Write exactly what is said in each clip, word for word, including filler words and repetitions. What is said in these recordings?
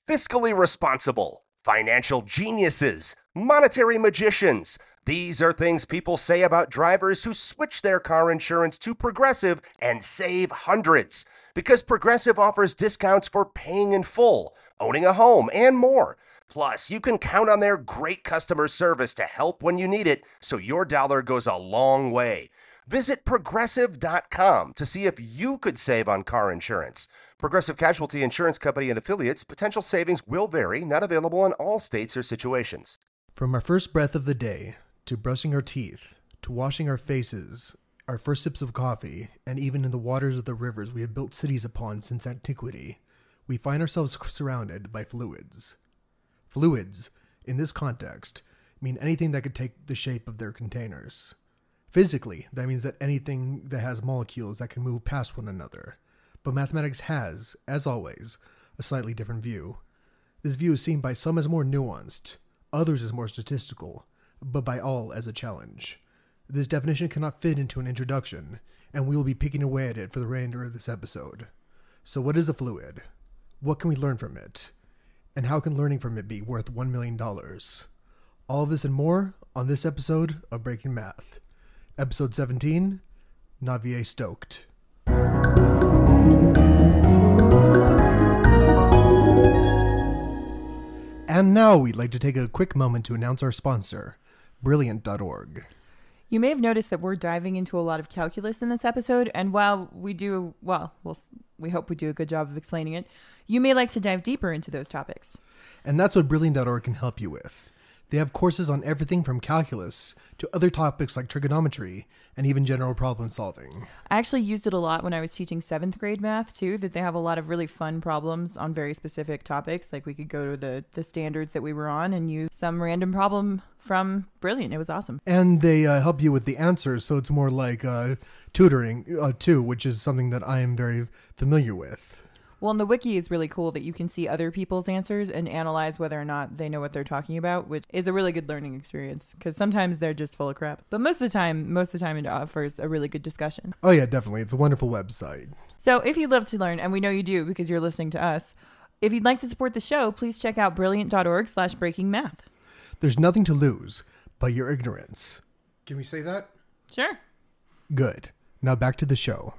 fiscally responsible, financial geniuses, monetary magicians. These are things people say about drivers who switch their car insurance to Progressive and save hundreds. Because Progressive offers discounts for paying in full, owning a home, and more. Plus, you can count on their great customer service to help when you need it, so your dollar goes a long way. Visit Progressive dot com to see if you could save on car insurance. Progressive Casualty Insurance Company and Affiliates. Potential savings will vary. Not available in all states or situations. From our first breath of the day, to brushing our teeth, to washing our faces, our first sips of coffee, and even in the waters of the rivers we have built cities upon since antiquity, we find ourselves surrounded by fluids. Fluids, in this context, mean anything that could take the shape of their containers. Physically, that means that anything that has molecules that can move past one another. But mathematics has, as always, a slightly different view. This view is seen by some as more nuanced, others as more statistical, but by all as a challenge. This definition cannot fit into an introduction, and we will be picking away at it for the remainder of this episode. So what is a fluid? What can we learn from it? And how can learning from it be worth one million dollars? All of this and more on this episode of Breaking Math. Episode seventeen, Navier-Stokes. And now we'd like to take a quick moment to announce our sponsor, Brilliant dot org. You may have noticed that we're diving into a lot of calculus in this episode, and while we do, well, well, we hope we do a good job of explaining it, you may like to dive deeper into those topics. And that's what Brilliant dot org can help you with. They have courses on everything from calculus to other topics like trigonometry and even general problem solving. I actually used it a lot when I was teaching seventh grade math too, that they have a lot of really fun problems on very specific topics. Like we could go to the, the standards that we were on and use some random problem from Brilliant. It was awesome. And they uh, help you with the answers, so it's more like uh, tutoring uh, too, which is something that I am very familiar with. Well, and the wiki is really cool that you can see other people's answers and analyze whether or not they know what they're talking about, which is a really good learning experience because sometimes they're just full of crap. But most of the time, most of the time it offers a really good discussion. Oh yeah, definitely. It's a wonderful website. So if you'd love to learn, and we know you do because you're listening to us, if you'd like to support the show, please check out brilliant dot org slash breaking math. There's nothing to lose but your ignorance. Can we say that? Sure. Good. Now back to the show.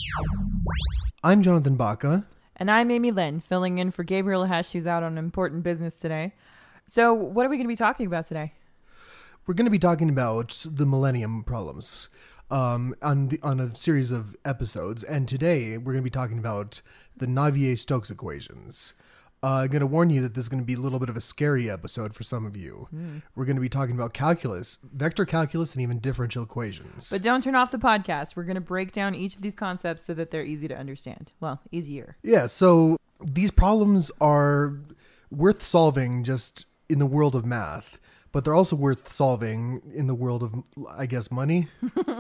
I'm Jonathan Baca. And I'm Amy Lynn, filling in for Gabriel Hesh, who's out on important business today. So what are we going to be talking about today? We're going to be talking about the Millennium Problems um, on, the, on a series of episodes. And today we're going to be talking about the Navier-Stokes equations. Uh, I'm going to warn you that this is going to be a little bit of a scary episode for some of you. Mm. We're going to be talking about calculus, vector calculus, and even differential equations. But don't turn off the podcast. We're going to break down each of these concepts so that they're easy to understand. Well, easier. Yeah, so these problems are worth solving just in the world of math, but they're also worth solving in the world of, I guess, money.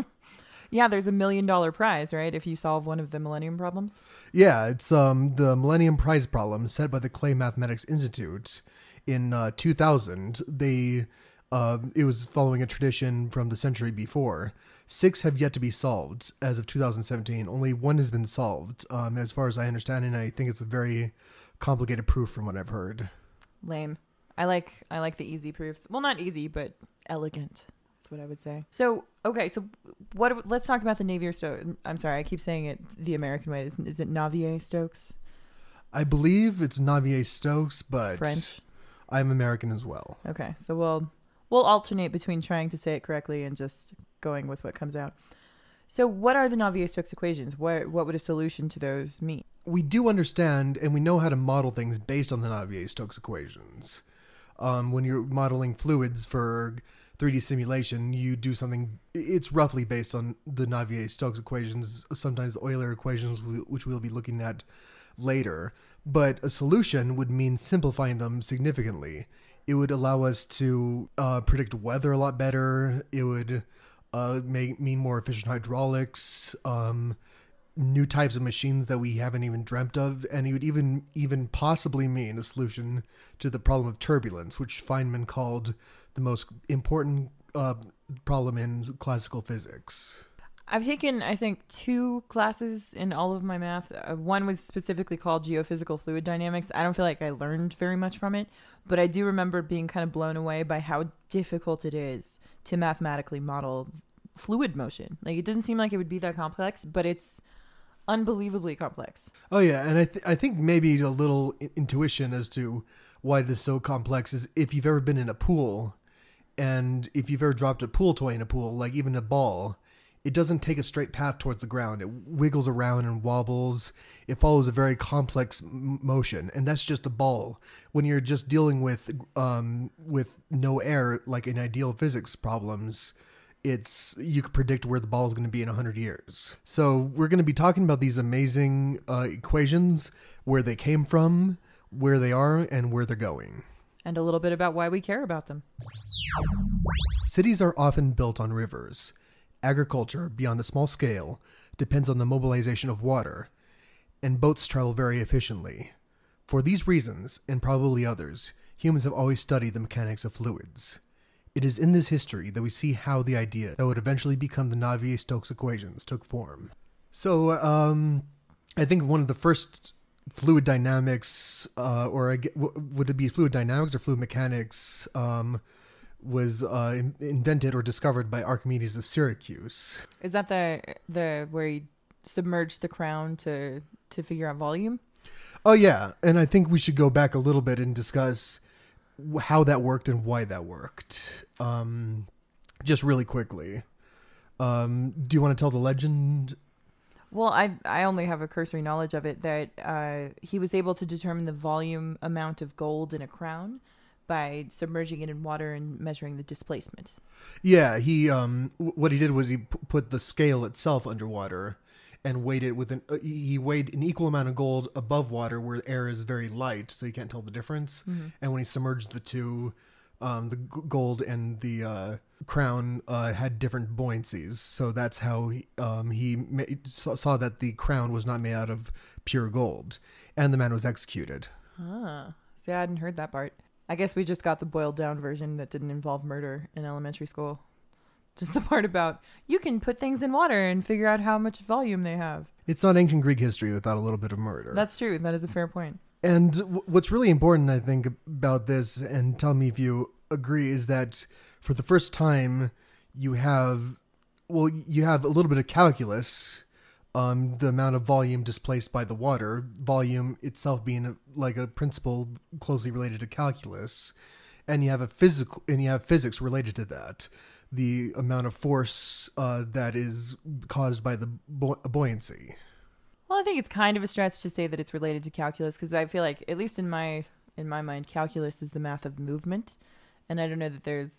Yeah, there's a million dollar prize, right? If you solve one of the Millennium Problems. Yeah, it's um the Millennium Prize problem set by the Clay Mathematics Institute in uh, two thousand. They uh, it was following a tradition from the century before. Six have yet to be solved as of two thousand seventeen. Only one has been solved, um, as far as I understand, and I think it's a very complicated proof from what I've heard. Lame. I like I like the easy proofs. Well, not easy, but elegant. What I would say. So, okay, so what? Let's talk about the Navier-Stokes. I'm sorry, I keep saying it the American way. Is, is it Navier-Stokes? I believe it's Navier-Stokes, but it's French. I'm American as well. Okay, so we'll we'll alternate between trying to say it correctly and just going with what comes out. So, what are the Navier-Stokes equations? What what would a solution to those mean? We do understand, and we know how to model things based on the Navier-Stokes equations. Um, when you're modeling fluids for three D simulation, you do something, it's roughly based on the Navier-Stokes equations, sometimes Euler equations, which we'll be looking at later. But a solution would mean simplifying them significantly. It would allow us to uh, predict weather a lot better. It would uh, make, mean more efficient hydraulics, um, new types of machines that we haven't even dreamt of, and it would even even possibly mean a solution to the problem of turbulence, which Feynman called the most important uh, problem in classical physics. I've taken, I think, two classes in all of my math. Uh, one was specifically called Geophysical Fluid Dynamics. I don't feel like I learned very much from it, but I do remember being kind of blown away by how difficult it is to mathematically model fluid motion. Like, it doesn't seem like it would be that complex, but it's unbelievably complex. Oh, yeah. And I, th- I think maybe a little I- intuition as to why this is so complex is if you've ever been in a pool, and if you've ever dropped a pool toy in a pool, like even a ball, it doesn't take a straight path towards the ground. It wiggles around and wobbles. It follows a very complex m- motion, and that's just a ball. When you're just dealing with um, with no air, like in ideal physics problems, it's you can predict where the ball is going to be in one hundred years. So we're going to be talking about these amazing uh, equations, where they came from, where they are, and where they're going. And a little bit about why we care about them. Cities are often built on rivers. Agriculture, beyond a small scale, depends on the mobilization of water, and boats travel very efficiently. For these reasons, and probably others, humans have always studied the mechanics of fluids. It is in this history that we see how the idea that would eventually become the Navier-Stokes equations took form. So, um, I think one of the first fluid dynamics, uh, or I get, would it be fluid dynamics or fluid mechanics, um, was uh, in, invented or discovered by Archimedes of Syracuse. Is that the the where he submerged the crown to to figure out volume? Oh yeah, and I think we should go back a little bit and discuss how that worked and why that worked. Um, just really quickly, um, do you want to tell the legend? Well, I I only have a cursory knowledge of it, that uh, he was able to determine the volume amount of gold in a crown by submerging it in water and measuring the displacement. Yeah, he um, w- what he did was he p- put the scale itself underwater and weighed it with an uh, he weighed an equal amount of gold above water where air is very light, so you can't tell the difference. Mm-hmm. And when he submerged the two, um, the g- gold and the uh, crown uh, had different buoyancies. So that's how he, um, he ma- saw, saw that the crown was not made out of pure gold, and the man was executed. Ah, see, I hadn't heard that part. I guess we just got the boiled down version that didn't involve murder in elementary school. Just the part about you can put things in water and figure out how much volume they have. It's not ancient Greek history without a little bit of murder. That's true. That is a fair point. And w- what's really important, I think, about this, and tell me if you agree, is that for the first time you have, well, you have a little bit of calculus, um, the amount of volume displaced by the water, volume itself being a, like a principle closely related to calculus, and you have a physical, and you have physics related to that, the amount of force uh, that is caused by the bu- buoyancy. Well, I think it's kind of a stretch to say that it's related to calculus, because I feel like, at least in my in my mind, calculus is the math of movement, and I don't know that there's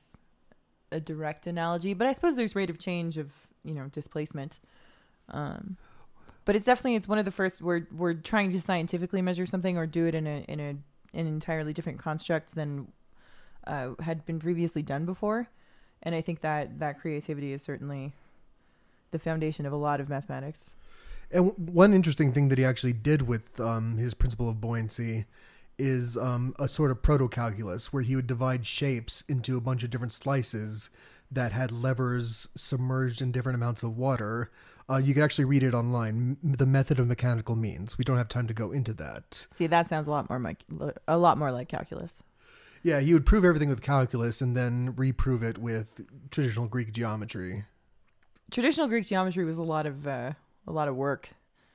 a direct analogy, but I suppose there's rate of change of, you know, displacement. Um, but it's definitely, it's one of the first, we're we're trying to scientifically measure something or do it in a in a an entirely different construct than uh, had been previously done before, and I think that that creativity is certainly the foundation of a lot of mathematics. And one interesting thing that he actually did with um, his principle of buoyancy is um, a sort of proto-calculus where he would divide shapes into a bunch of different slices that had levers submerged in different amounts of water. Uh, you can actually read it online, M- the method of mechanical means. We don't have time to go into that. See, that sounds a lot more like a lot more like calculus. Yeah, he would prove everything with calculus and then reprove it with traditional Greek geometry. Traditional Greek geometry was a lot of uh, a lot of work.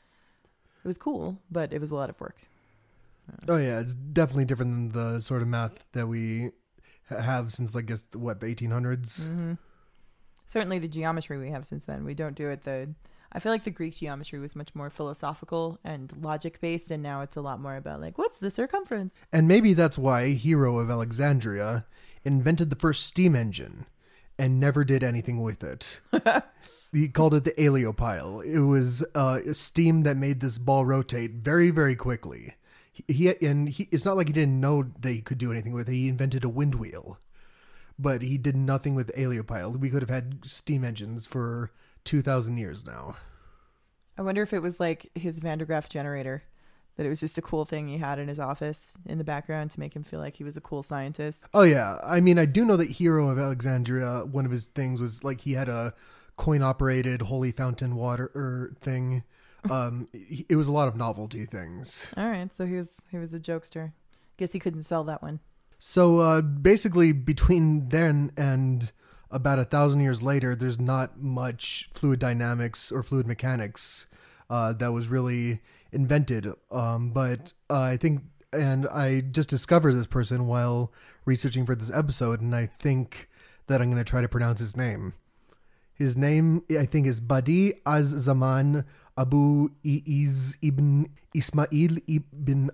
It was cool, but it was a lot of work. Oh yeah, it's definitely different than the sort of math that we ha- have since, I guess, what, the eighteen hundreds? Mm-hmm. Certainly the geometry we have since then. We don't do it the... I feel like the Greek geometry was much more philosophical and logic-based, and now it's a lot more about, like, what's the circumference? And maybe that's why Hero of Alexandria invented the first steam engine and never did anything with it. He called it the Aeolipile. It was uh, a steam that made this ball rotate very, very quickly. He, he and he, it's not like he didn't know that he could do anything with it. He invented a wind wheel, but he did nothing with the Aeolipile. We could have had steam engines for two thousand years now. I wonder if it was like his Van de Graaff generator, that it was just a cool thing he had in his office in the background to make him feel like he was a cool scientist. Oh yeah, I mean, I do know that Hero of Alexandria, one of his things was like he had a coin-operated holy fountain water er, thing. Um, it was a lot of novelty things. All right, so he was he was a jokester. Guess he couldn't sell that one. So uh, basically, between then and about a thousand years later, there's not much fluid dynamics or fluid mechanics uh, that was really invented. Um, but uh, I think, and I just discovered this person while researching for this episode, and I think that I'm going to try to pronounce his name. His name, I think, is Badi Az-Zaman Abu Iz ibn Ismail ibn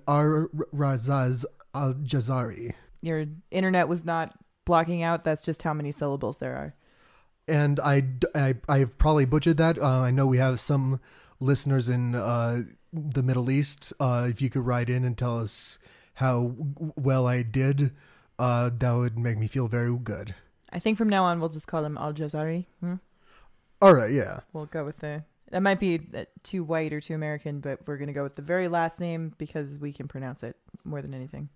Ar-Razaz al-Jazari. Your internet was not blocking out. That's just how many syllables there are. And I, I, I've probably butchered that. Uh, I know we have some listeners in uh, the Middle East. Uh, if you could write in and tell us how well I did, uh, that would make me feel very good. I think from now on, we'll just call him Al-Jazari. Hmm? All right, yeah. We'll go with the... That might be too white or too American, but we're going to go with the very last name because we can pronounce it more than anything.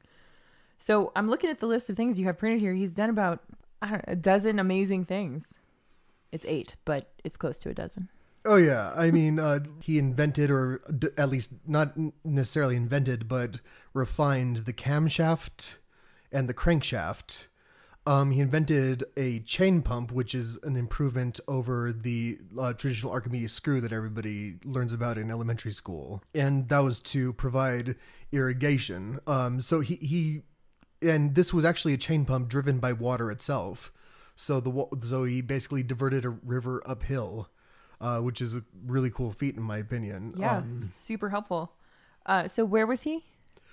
So I'm looking at the list of things you have printed here. He's done about I don't know, a dozen amazing things. It's eight, but it's close to a dozen. Oh, yeah. I mean, uh, he invented, or d- at least not necessarily invented, but refined the camshaft and the crankshaft. Um, he invented a chain pump, which is an improvement over the uh, traditional Archimedes screw that everybody learns about in elementary school. And that was to provide irrigation. Um, so he, he, and this was actually a chain pump driven by water itself. So the so he basically diverted a river uphill, uh, which is a really cool feat in my opinion. Yeah, um, super helpful. Uh, so where was he?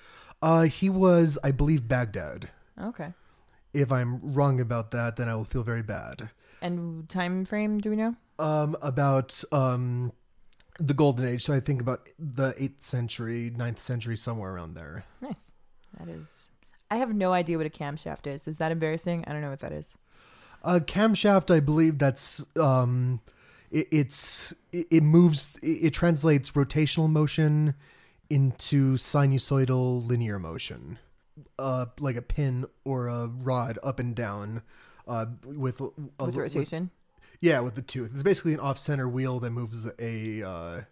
Uh, he was, I believe, Baghdad. Okay. If I'm wrong about that, then I will feel very bad. And time frame, do we know? Um, about um, the Golden Age. So I think about the eighth century, ninth century, somewhere around there. Nice. That is... I have no idea what a camshaft is. Is that embarrassing? I don't know what that is. A camshaft, I believe that's... Um, it, it's it, it moves... It, it translates rotational motion into sinusoidal linear motion. Uh, like a pin or a rod up and down uh, with... A, With rotation? With, yeah, with the tooth. It's basically an off-center wheel that moves a, uh,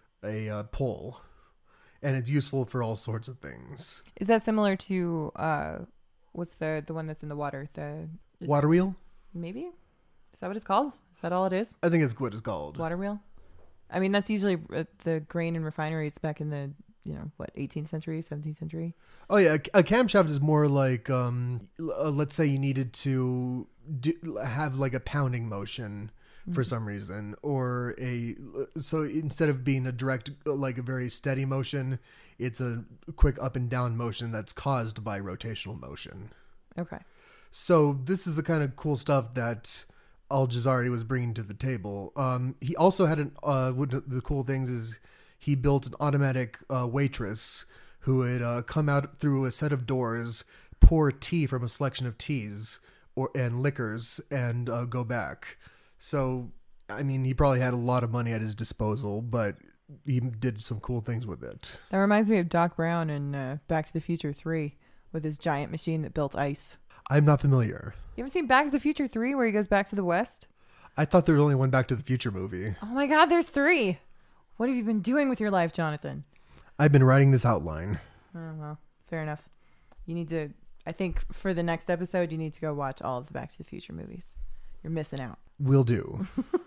a uh, pole. And it's useful for all sorts of things. Is that similar to uh, what's the the one that's in the water? The Water wheel? Maybe? Is that what it's called? Is that all it is? I think it's what it's called. Water wheel? I mean, that's usually uh, the grain and refineries back in the, you know, what, eighteenth century, seventeenth century? Oh, yeah. A, a camshaft is more like, um, uh, let's say you needed to do, have like a pounding motion for some reason, or a, so instead of being a direct, like a very steady motion, it's a quick up and down motion that's caused by rotational motion. Okay. So this is the kind of cool stuff that Al-Jazari was bringing to the table. Um, he also had an, uh, one of the cool things is he built an automatic uh, waitress who would uh, come out through a set of doors, pour tea from a selection of teas or and liquors, and uh, go back. So, I mean, he probably had a lot of money at his disposal, but he did some cool things with it. That reminds me of Doc Brown in uh, Back to the Future three with his giant machine that built ice. I'm not familiar. You haven't seen Back to the Future three where he goes back to the West? I thought there was only one Back to the Future movie. Oh my God, there's three. What have you been doing with your life, Jonathan? I've been writing this outline. Oh, well, fair enough. You need to, I think for the next episode, you need to go watch all of the Back to the Future movies. You're missing out. Will do.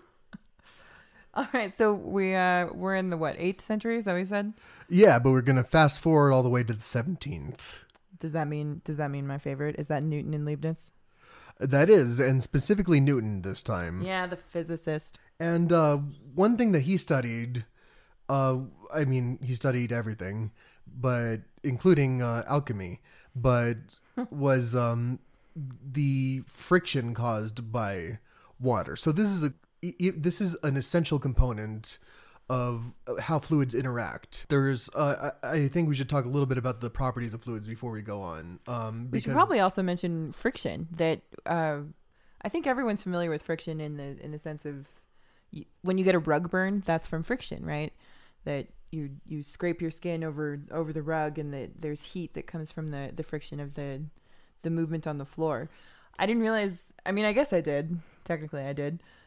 All right, so we uh we're in the what eighth century? Is that what you said? Yeah, but we're gonna fast forward all the way to the seventeenth. Does that mean Does that mean my favorite? Is that Newton and Leibniz? That is, and specifically Newton this time. Yeah, the physicist. And uh, one thing that he studied, uh, I mean, he studied everything, but including uh, alchemy, but was um, the friction caused by water. So this is a this is an essential component of how fluids interact. There's, uh, I, I think we should talk a little bit about the properties of fluids before we go on. Um, we should probably also mention friction. That uh, I think everyone's familiar with friction in the in the sense of you, when you get a rug burn, that's from friction, right? That you you scrape your skin over over the rug, and the, there's heat that comes from the the friction of the the movement on the floor. I didn't realize. I mean, I guess I did. Technically, I did.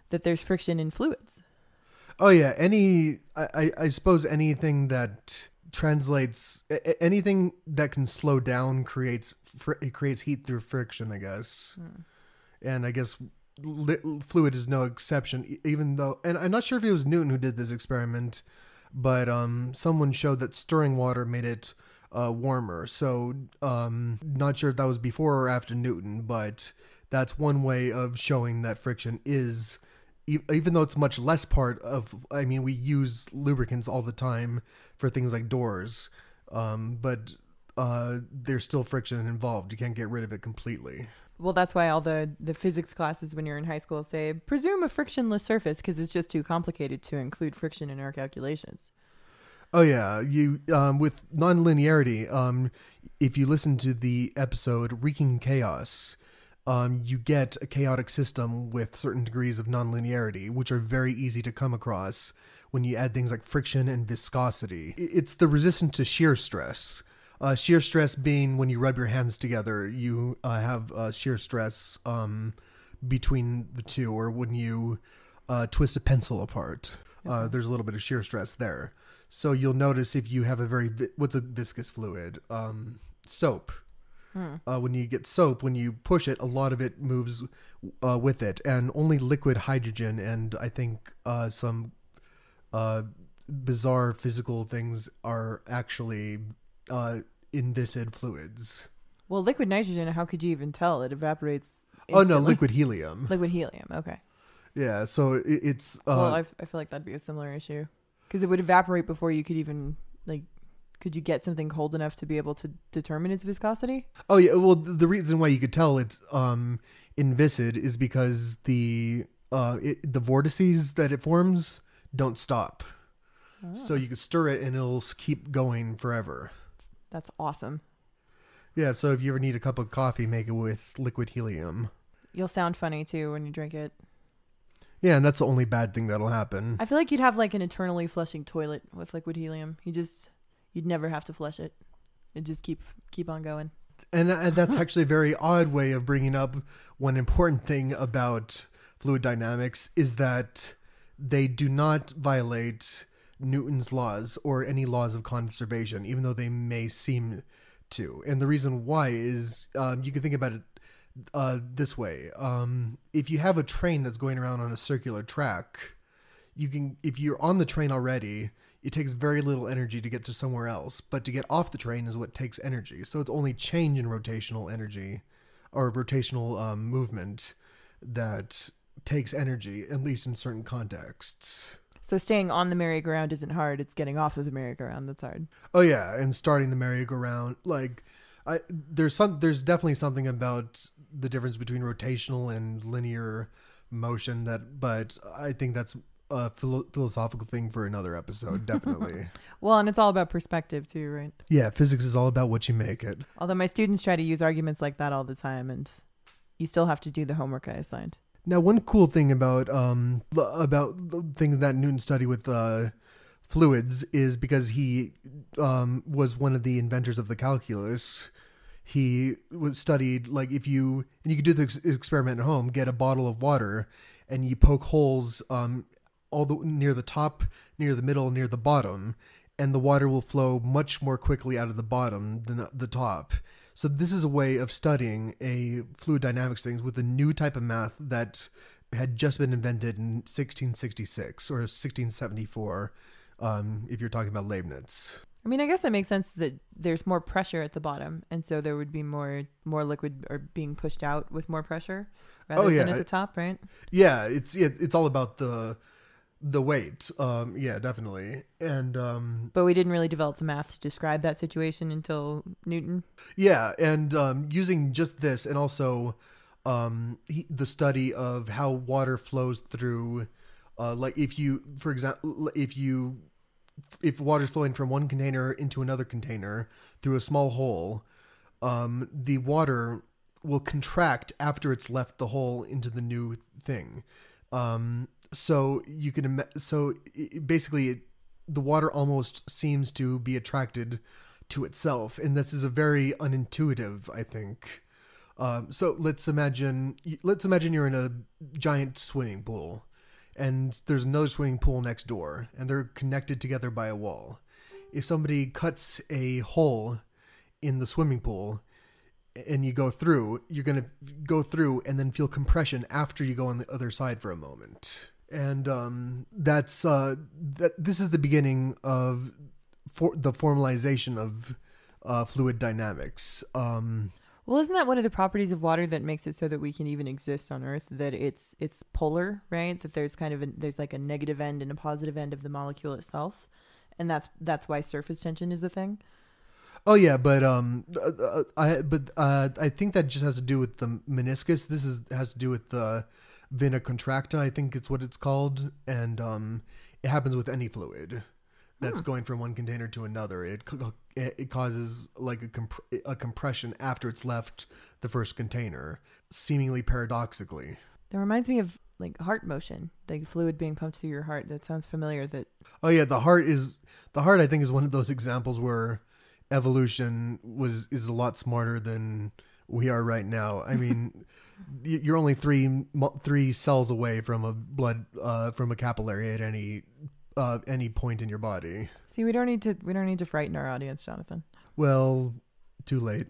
that there's friction in fluids. Oh yeah, any I, I, I suppose anything that translates a- anything that can slow down creates fr- it creates heat through friction, I guess. Hmm. And I guess li- fluid is no exception, even though, and I'm not sure if it was Newton who did this experiment, but um, someone showed that stirring water made it uh, warmer. So um, not sure if that was before or after Newton, but that's one way of showing that friction is, e- even though it's much less part of, I mean, we use lubricants all the time for things like doors, um, but uh, there's still friction involved. You can't get rid of it completely. Well, that's why all the, the physics classes when you're in high school say, presume a frictionless surface, because it's just too complicated to include friction in our calculations. Oh, yeah. You um, with nonlinearity, um, if you listen to the episode Wreaking Chaos, um, you get a chaotic system with certain degrees of nonlinearity, which are very easy to come across when you add things like friction and viscosity. It's the resistance to shear stress. Uh, shear stress being when you rub your hands together, you uh, have uh, shear stress um, between the two, or when you uh, twist a pencil apart, uh, okay. There's a little bit of shear stress there. So you'll notice if you have a very, vi- what's a viscous fluid? Um, soap. Hmm. Uh, when you get soap, when you push it, a lot of it moves uh, with it, and only liquid hydrogen and I think uh, some uh, bizarre physical things are actually Uh, in viscid fluids. Well, liquid nitrogen, how could you even tell? It evaporates instantly. Oh, no, liquid helium. Liquid helium, okay. Yeah, so it, it's... Uh, well, I, I feel like that'd be a similar issue. Because it would evaporate before you could even, like, could you get something cold enough to be able to determine its viscosity? Oh, yeah, well, the reason why you could tell it's um, inviscid is because the uh, it, the vortices that it forms don't stop. Oh. So you can stir it and it'll keep going forever. That's awesome. Yeah, so if you ever need a cup of coffee, make it with liquid helium. You'll sound funny, too, when you drink it. Yeah, and that's the only bad thing that'll happen. I feel like you'd have, like, an eternally flushing toilet with liquid helium. You just, you'd never have to flush it. It'd just keep keep on going. And, and that's actually a very odd way of bringing up one important thing about fluid dynamics is that they do not violate Newton's laws or any laws of conservation, even though they may seem to. And the reason why is um, you can think about it uh, this way. Um, if you have a train that's going around on a circular track, you can, if you're on the train already, it takes very little energy to get to somewhere else. But to get off the train is what takes energy. So it's only change in rotational energy or rotational um, movement that takes energy, at least in certain contexts. So staying on the merry-go-round isn't hard. It's getting off of the merry-go-round that's hard. Oh yeah, and starting the merry-go-round, like, I there's some there's definitely something about the difference between rotational and linear motion that, but I think that's a philo- philosophical thing for another episode, definitely. Well, and it's all about perspective too, right? Yeah, physics is all about what you make it. Although my students try to use arguments like that all the time, and you still have to do the homework I assigned. Now, one cool thing about um about the things that Newton studied with uh, fluids is because he um was one of the inventors of the calculus. He was studied, like, if you and you could do this experiment at home, get a bottle of water, and you poke holes um all the near the top, near the middle, near the bottom, and the water will flow much more quickly out of the bottom than the top. So this is a way of studying a fluid dynamics things with a new type of math that had just been invented in sixteen sixty-six or sixteen seventy-four, um, if you're talking about Leibniz. I mean, I guess that makes sense that there's more pressure at the bottom, and so there would be more more liquid or being pushed out with more pressure rather oh, yeah. than at the top, right? Yeah, it's it, it's all about the the weight. Um, yeah, definitely. And um, but we didn't really develop the math to describe that situation until Newton. Yeah, and um, using just this, and also um, he, the study of how water flows through, uh, like if you, for example, if you, if water's flowing from one container into another container through a small hole, um, the water will contract after it's left the hole into the new thing. Um, so you can, im- so it, basically it, the water almost seems to be attracted to itself. And this is a very unintuitive, I think. Um, so let's imagine, let's imagine you're in a giant swimming pool and there's another swimming pool next door, and they're connected together by a wall. If somebody cuts a hole in the swimming pool and you go through, you're going to go through and then feel compression after you go on the other side for a moment. And um, that's uh, that. This is the beginning of for the formalization of uh, fluid dynamics. Um, Well, isn't that one of the properties of water that makes it so that we can even exist on Earth? That it's it's polar, right? That there's kind of a, there's like a negative end and a positive end of the molecule itself, and that's that's why surface tension is the thing. Oh yeah, but um, uh, I but uh, I think that just has to do with the meniscus. This is has to do with the vena contracta. I think it's what it's called, and um, it happens with any fluid that's hmm. going from one container to another. It it causes like a comp- a compression after it's left the first container, seemingly paradoxically. That reminds me of like heart motion, like fluid being pumped through your heart. That sounds familiar. That oh yeah, the heart is the heart. I think is one of those examples where evolution was is a lot smarter than we are right now. I mean, you're only three three cells away from a blood uh, from a capillary at any uh, any point in your body. See, we don't need to we don't need to frighten our audience, Jonathan. Well, too late.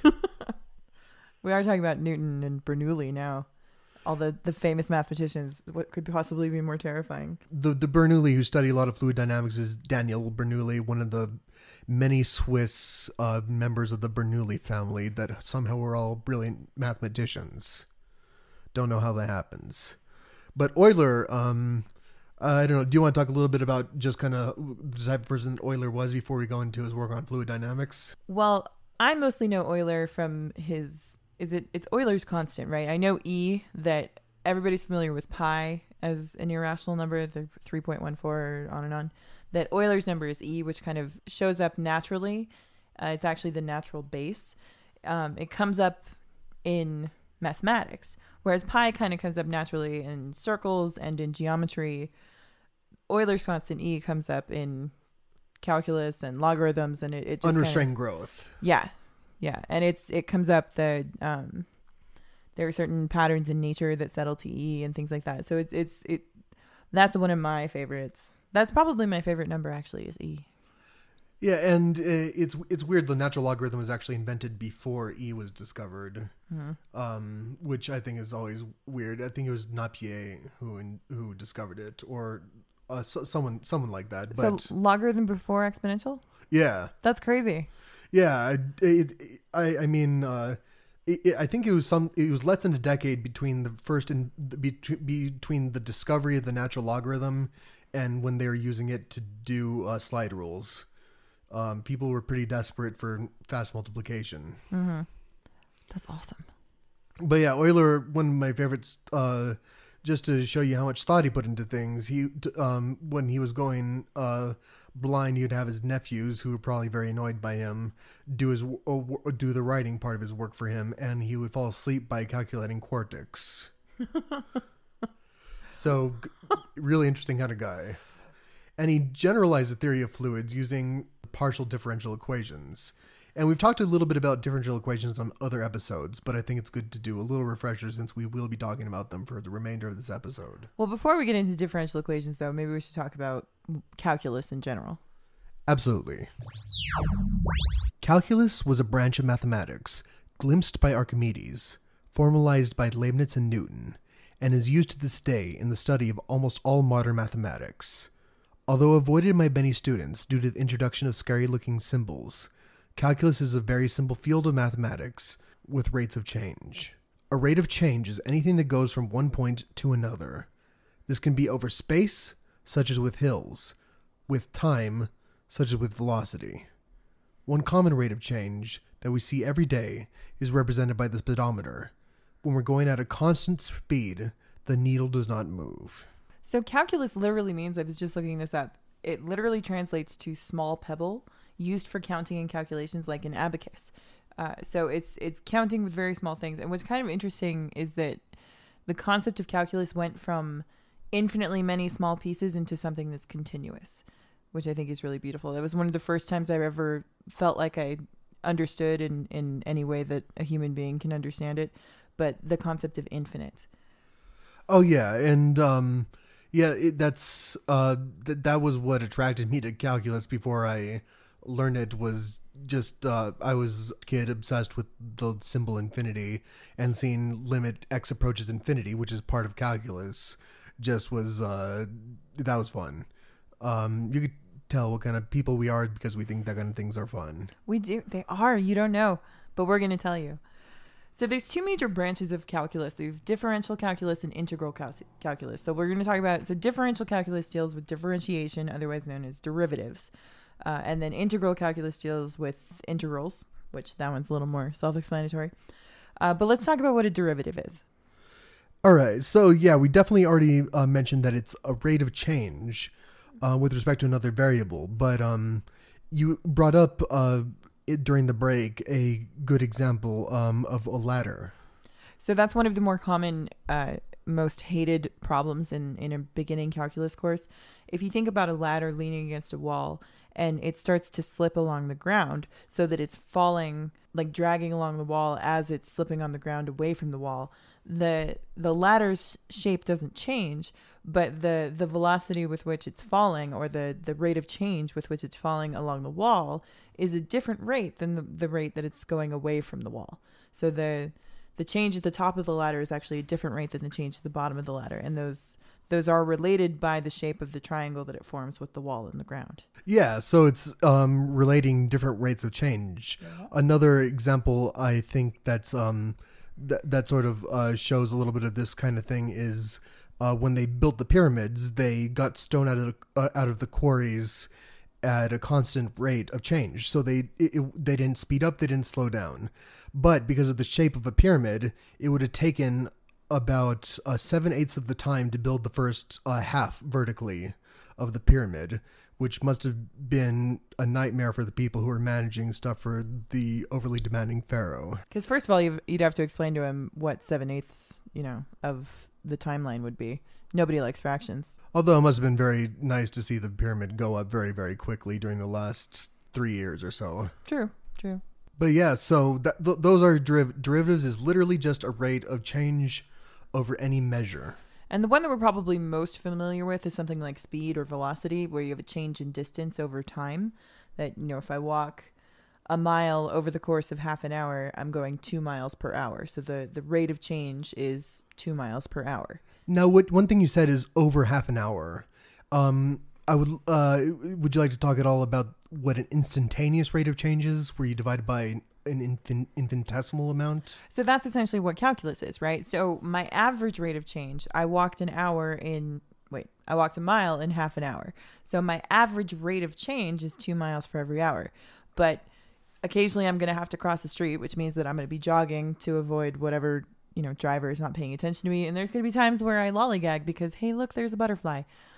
We are talking about Newton and Bernoulli now. All the, the famous mathematicians. What could possibly be more terrifying? The the Bernoulli who studied a lot of fluid dynamics is Daniel Bernoulli, one of the many Swiss uh, members of the Bernoulli family that somehow were all brilliant mathematicians. Don't know how that happens. But Euler, um, uh, I don't know. Do you want to talk a little bit about just kind of the type of person that Euler was before we go into his work on fluid dynamics? Well, I mostly know Euler from his... Is it? It's Euler's constant, right? I know E, that everybody's familiar with pi as an irrational number, the three point one four, on and on. That Euler's number is E, which kind of shows up naturally. Uh, it's actually the natural base. Um, it comes up in mathematics, whereas pi kind of comes up naturally in circles and in geometry. Euler's constant E comes up in calculus and logarithms, and it, it just unrestrained kind of, growth. Yeah. Yeah, and it's it comes up that um, there are certain patterns in nature that settle to E and things like that. So it's it's it that's one of my favorites. That's probably my favorite number, actually, is E. Yeah, and uh, it's it's weird. The natural logarithm was actually invented before E was discovered, mm-hmm. um, which I think is always weird. I think it was Napier who in, who discovered it, or uh, so, someone someone like that. But so logarithm before exponential? Yeah, that's crazy. Yeah, it, it, I I mean, uh, it, it, I think it was some. It was less than a decade between the first and the, between the discovery of the natural logarithm and when they were using it to do uh, slide rules. Um, people were pretty desperate for fast multiplication. Mm-hmm. That's awesome. But yeah, Euler, one of my favorites. Uh, just to show you how much thought he put into things, he um, when he was going. Uh, blind, he'd have his nephews, who were probably very annoyed by him, do his or do the writing part of his work for him, and he would fall asleep by calculating quartics. So, really interesting kind of guy. And he generalized the theory of fluids using partial differential equations. And we've talked a little bit about differential equations on other episodes, but I think it's good to do a little refresher since we will be talking about them for the remainder of this episode. Well, before we get into differential equations, though, maybe we should talk about calculus in general. Absolutely. Calculus was a branch of mathematics, glimpsed by Archimedes, formalized by Leibniz and Newton, and is used to this day in the study of almost all modern mathematics. Although avoided by many students due to the introduction of scary-looking symbols, calculus is a very simple field of mathematics with rates of change. A rate of change is anything that goes from one point to another. This can be over space, such as with hills, with time, such as with velocity. One common rate of change that we see every day is represented by the speedometer. When we're going at a constant speed, the needle does not move. So calculus literally means, I was just looking this up, it literally translates to small pebble, used for counting and calculations like an abacus. Uh, so it's it's counting with very small things. And what's kind of interesting is that the concept of calculus went from infinitely many small pieces into something that's continuous, which I think is really beautiful. That was one of the first times I've ever felt like I understood in, in any way that a human being can understand it, but the concept of infinite. Oh, yeah. And um, Yeah, it, that's uh, th- that was what attracted me to calculus before I learned it. Was just uh, I was a kid obsessed with the symbol infinity, and seeing limit x approaches infinity, which is part of calculus, just was uh, that was fun. Um, you could tell what kind of people we are because we think that kind of things are fun. We do. They are. You don't know, but we're going to tell you. So there's two major branches of calculus. There's differential calculus and integral cal- calculus. So we're going to talk about, so differential calculus deals with differentiation, otherwise known as derivatives. Uh, and then integral calculus deals with integrals, which that one's a little more self-explanatory. Uh, but let's talk about what a derivative is. All right. So yeah, we definitely already uh, mentioned that it's a rate of change uh, with respect to another variable. But um, you brought up uh, it, during the break a good example um, of a ladder. So that's one of the more common, uh, most hated problems in, in a beginning calculus course. If you think about a ladder leaning against a wall and it starts to slip along the ground so that it's falling, like dragging along the wall as it's slipping on the ground away from the wall, the the ladder's shape doesn't change, but the, the velocity with which it's falling, or the, the rate of change with which it's falling along the wall, is a different rate than the, the rate that it's going away from the wall. So the the change at the top of the ladder is actually a different rate than the change at the bottom of the ladder. And those those are related by the shape of the triangle that it forms with the wall and the ground. Yeah, so it's um, relating different rates of change. Yeah. Another example I think that's um, th- that sort of uh, shows a little bit of this kind of thing is uh, when they built the pyramids, they got stone out of the, uh, out of the quarries at a constant rate of change. So they it, it, they didn't speed up, they didn't slow down. But because of the shape of a pyramid, it would have taken about uh, seven-eighths of the time to build the first uh, half vertically of the pyramid, which must have been a nightmare for the people who were managing stuff for the overly demanding pharaoh. Because first of all, you've, you'd have to explain to him what seven-eighths, you know, of the timeline would be. Nobody likes fractions. Although it must have been very nice to see the pyramid go up very, very quickly during the last three years or so. True, true. But yeah, so that, th- those are deriv- derivatives is literally just a rate of change over any measure. And the one that we're probably most familiar with is something like speed or velocity, where you have a change in distance over time. That, you know, if I walk a mile over the course of half an hour, I'm going two miles per hour. So the, the rate of change is two miles per hour. Now, what one thing you said is over half an hour. Um, I would uh, would you like to talk at all about what an instantaneous rate of change is, where you divide by an infin- infinitesimal amount? So that's essentially what calculus is, right? So my average rate of change, I walked an hour in, wait, I walked a mile in half an hour. So my average rate of change is two miles for every hour. But occasionally I'm going to have to cross the street, which means that I'm going to be jogging to avoid whatever, you know, driver is not paying attention to me. And there's going to be times where I lollygag because, hey, look, there's a butterfly.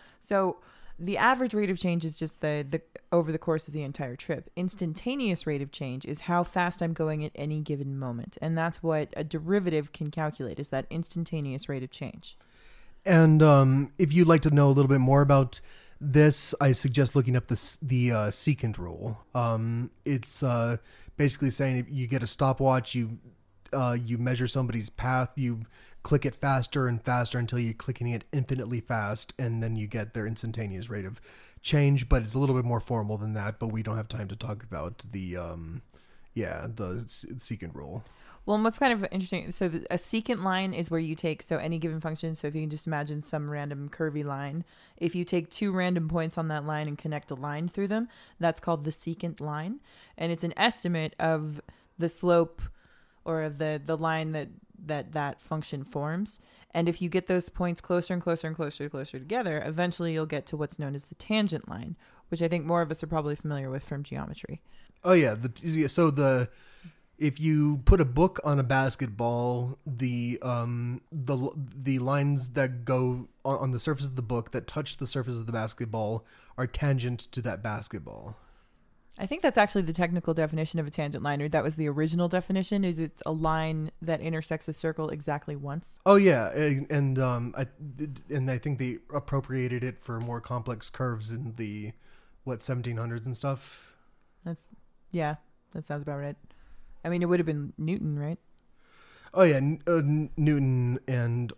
So the average rate of change is just the, the over the course of the entire trip. Instantaneous rate of change is how fast I'm going at any given moment. And that's what a derivative can calculate, is that instantaneous rate of change. And um, if you'd like to know a little bit more about this, I suggest looking up the, the uh, secant rule. Um, it's uh, basically saying if you get a stopwatch, you uh, you measure somebody's path, you click it faster and faster until you're clicking it infinitely fast, and then you get their instantaneous rate of change. But it's a little bit more formal than that, but we don't have time to talk about the um yeah the secant rule. Well, and what's kind of interesting, so the, a secant line is where you take, so any given function, so if you can just imagine some random curvy line, if you take two random points on that line and connect a line through them, that's called the secant line. And it's an estimate of the slope or the the line that that that function forms. And if you get those points closer and closer and closer and closer together, eventually you'll get to what's known as the tangent line, which I think more of us are probably familiar with from geometry. Oh yeah, the so the if you put a book on a basketball, the um the the lines that go on, on the surface of the book that touch the surface of the basketball are tangent to that basketball. I think that's actually the technical definition of a tangent line, or that was the original definition, is it's a line that intersects a circle exactly once. Oh yeah, and, and um, I and I think they appropriated it for more complex curves in the what seventeen hundreds and stuff. That's yeah, that sounds about right. I mean, it would have been Newton, right? Oh yeah, uh, Newton and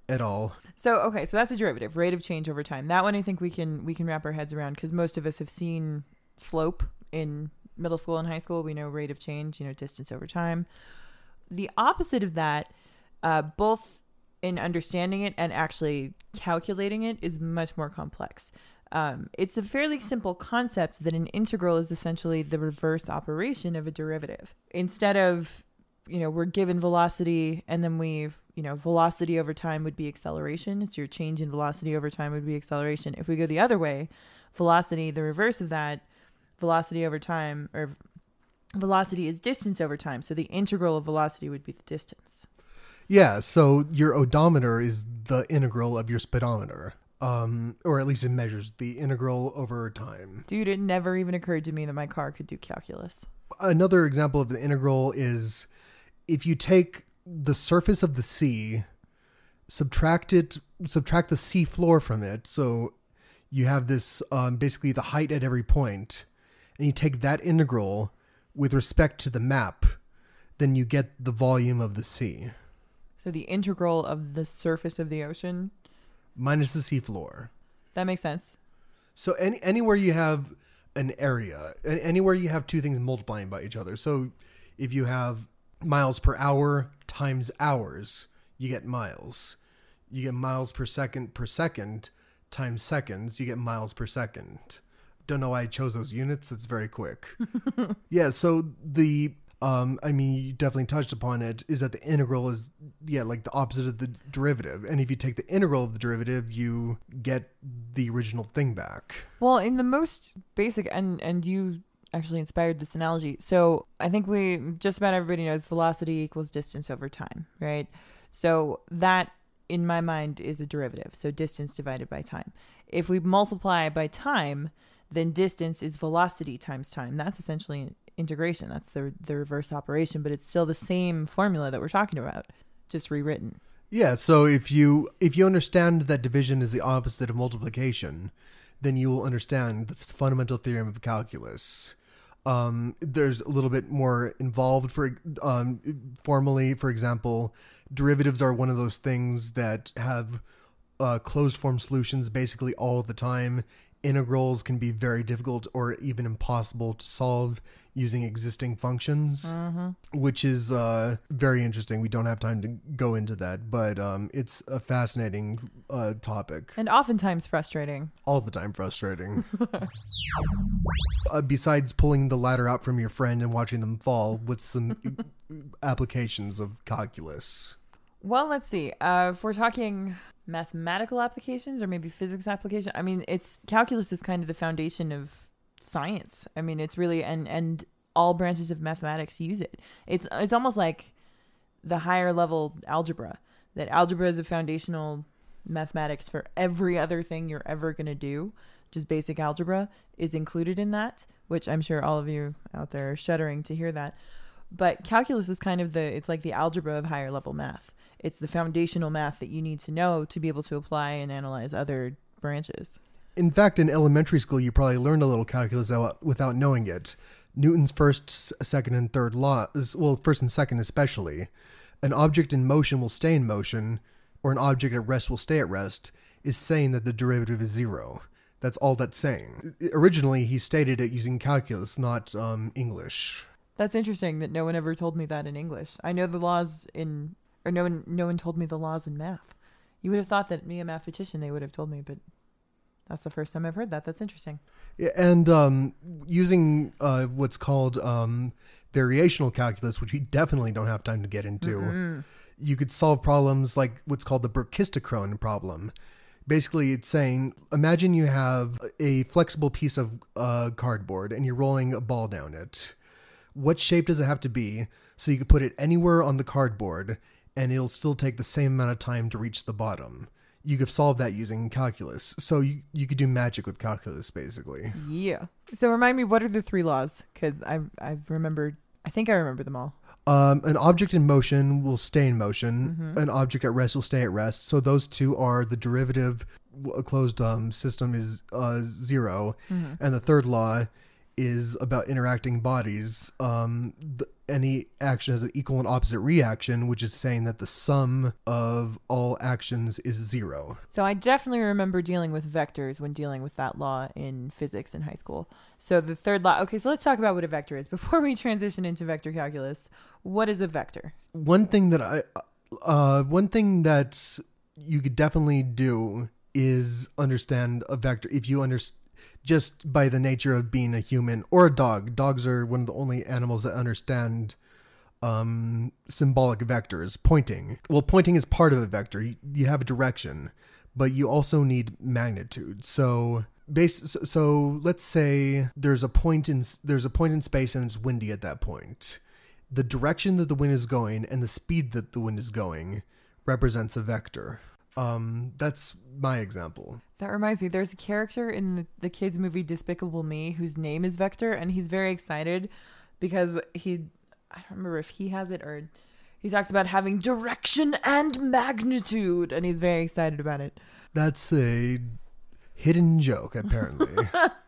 at all. So, okay, so that's a derivative, rate of change over time. That one I think we can we can wrap our heads around because most of us have seen slope in middle school and high school. We know rate of change, you know, distance over time. The opposite of that, uh, both in understanding it and actually calculating it, is much more complex. Um, it's a fairly simple concept that an integral is essentially the reverse operation of a derivative. Instead of, you know, we're given velocity and then we, you know, velocity over time would be acceleration. It's your change in velocity over time would be acceleration. If we go the other way, velocity, the reverse of that, velocity over time, or velocity is distance over time. So the integral of velocity would be the distance. Yeah, so your odometer is the integral of your speedometer. Um, or at least it measures the integral over time. Dude, it never even occurred to me that my car could do calculus. Another example of the integral is if you take the surface of the sea, subtract it, subtract the sea floor from it. So you have this, um, basically the height at every point, and you take that integral with respect to the map, then you get the volume of the sea. So the integral of the surface of the ocean minus the sea floor. That makes sense. So any anywhere you have an area, anywhere you have two things multiplying by each other. So if you have miles per hour times hours, you get miles. You get miles per second per second times seconds, you get miles per second. Don't know why I chose those units. It's very quick. Yeah, so the Um, I mean, you definitely touched upon it, is that the integral is, yeah, like the opposite of the derivative. And if you take the integral of the derivative, you get the original thing back. Well, in the most basic, and, and you actually inspired this analogy. So I think we, just about everybody knows velocity equals distance over time, right? So that, in my mind, is a derivative. So distance divided by time. If we multiply by time, then distance is velocity times time. That's essentially integration. That's the the reverse operation, but it's still the same formula that we're talking about, just rewritten. Yeah, so if you if you understand that division is the opposite of multiplication, then you will understand the fundamental theorem of calculus. Um, there's a little bit more involved. For um, formally, for example, derivatives are one of those things that have uh, closed form solutions basically all the time. Integrals can be very difficult or even impossible to solve using existing functions, mm-hmm. which is uh, very interesting. We don't have time to go into that, but um, it's a fascinating uh, topic. And oftentimes frustrating. All the time frustrating. uh, besides pulling the ladder out from your friend and watching them fall, what's some applications of calculus? Well, let's see. Uh, if we're talking mathematical applications or maybe physics application, I mean, it's calculus is kind of the foundation of science. I mean, it's really, and and all branches of mathematics use it. It's it's almost like the higher level algebra. That algebra is a foundational mathematics for every other thing you're ever going to do. Just basic algebra is included in that, which I'm sure all of you out there are shuddering to hear that. But calculus is kind of the, it's like the algebra of higher level math. It's the foundational math that you need to know to be able to apply and analyze other branches. In fact, in elementary school, you probably learned a little calculus without knowing it. Newton's first, second, and third laws, well, first and second especially, an object in motion will stay in motion, or an object at rest will stay at rest, is saying that the derivative is zero. That's all that's saying. Originally, he stated it using calculus, not um, English. That's interesting that no one ever told me that in English. I know the laws in... Or no one, no one told me the laws in math. You would have thought that me, a mathematician, they would have told me, but that's the first time I've heard that. That's interesting. Yeah, and um, using uh, what's called um, variational calculus, which we definitely don't have time to get into, mm-hmm. you could solve problems like what's called the Birk-Kistacrone problem. Basically, it's saying, imagine you have a flexible piece of uh, cardboard and you're rolling a ball down it. What shape does it have to be so you could put it anywhere on the cardboard and it'll still take the same amount of time to reach the bottom? You could solve that using calculus. So you, you could do magic with calculus, basically. Yeah. So remind me, what are the three laws? Because I've, I've remembered, I think I remember them all. Um, an object in motion will stay in motion. Mm-hmm. An object at rest will stay at rest. So those two are the derivative. A closed um, system is uh, zero. Mm-hmm. And the third law is about interacting bodies. Um, the, any action has an equal and opposite reaction, which is saying that the sum of all actions is zero. So I definitely remember dealing with vectors when dealing with that law in physics in high school. So the third law. Okay, so let's talk about what a vector is. Before we transition into vector calculus, what is a vector? One thing that I, uh, one thing that you could definitely do is understand a vector. If you understand, just by the nature of being a human or a dog. Dogs are one of the only animals that understand um, symbolic vectors. Pointing. Well, pointing is part of a vector. You, you have a direction, but you also need magnitude. So, base. So, so let's say there's a point in there's a point in space and it's windy at that point. The direction that the wind is going and the speed that the wind is going represents a vector. Um, that's my example. That reminds me, there's a character in the, the kids movie Despicable Me whose name is Vector, and he's very excited because he, I don't remember if he has it or he talks about having direction and magnitude, and he's very excited about it. That's a hidden joke, apparently.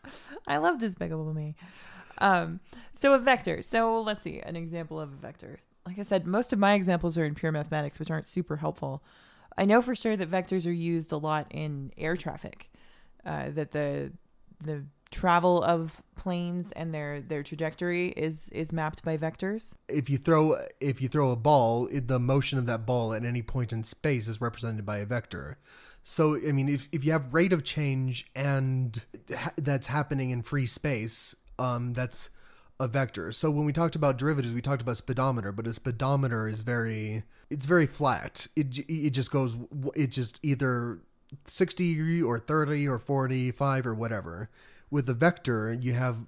I love Despicable Me. Um, so a vector. So let's see, an example of a vector. Like I said, most of my examples are in pure mathematics, which aren't super helpful. I know for sure that vectors are used a lot in air traffic, uh, that the the travel of planes and their, their trajectory is, is mapped by vectors. If you throw if you throw a ball, it, the motion of that ball at any point in space is represented by a vector. So, I mean, if, if you have rate of change and ha- that's happening in free space, um, that's a vector. So when we talked about derivatives, we talked about speedometer, but a speedometer is very, it's very flat. It it just goes, it just either sixty or thirty or forty-five or whatever. With a vector, you have,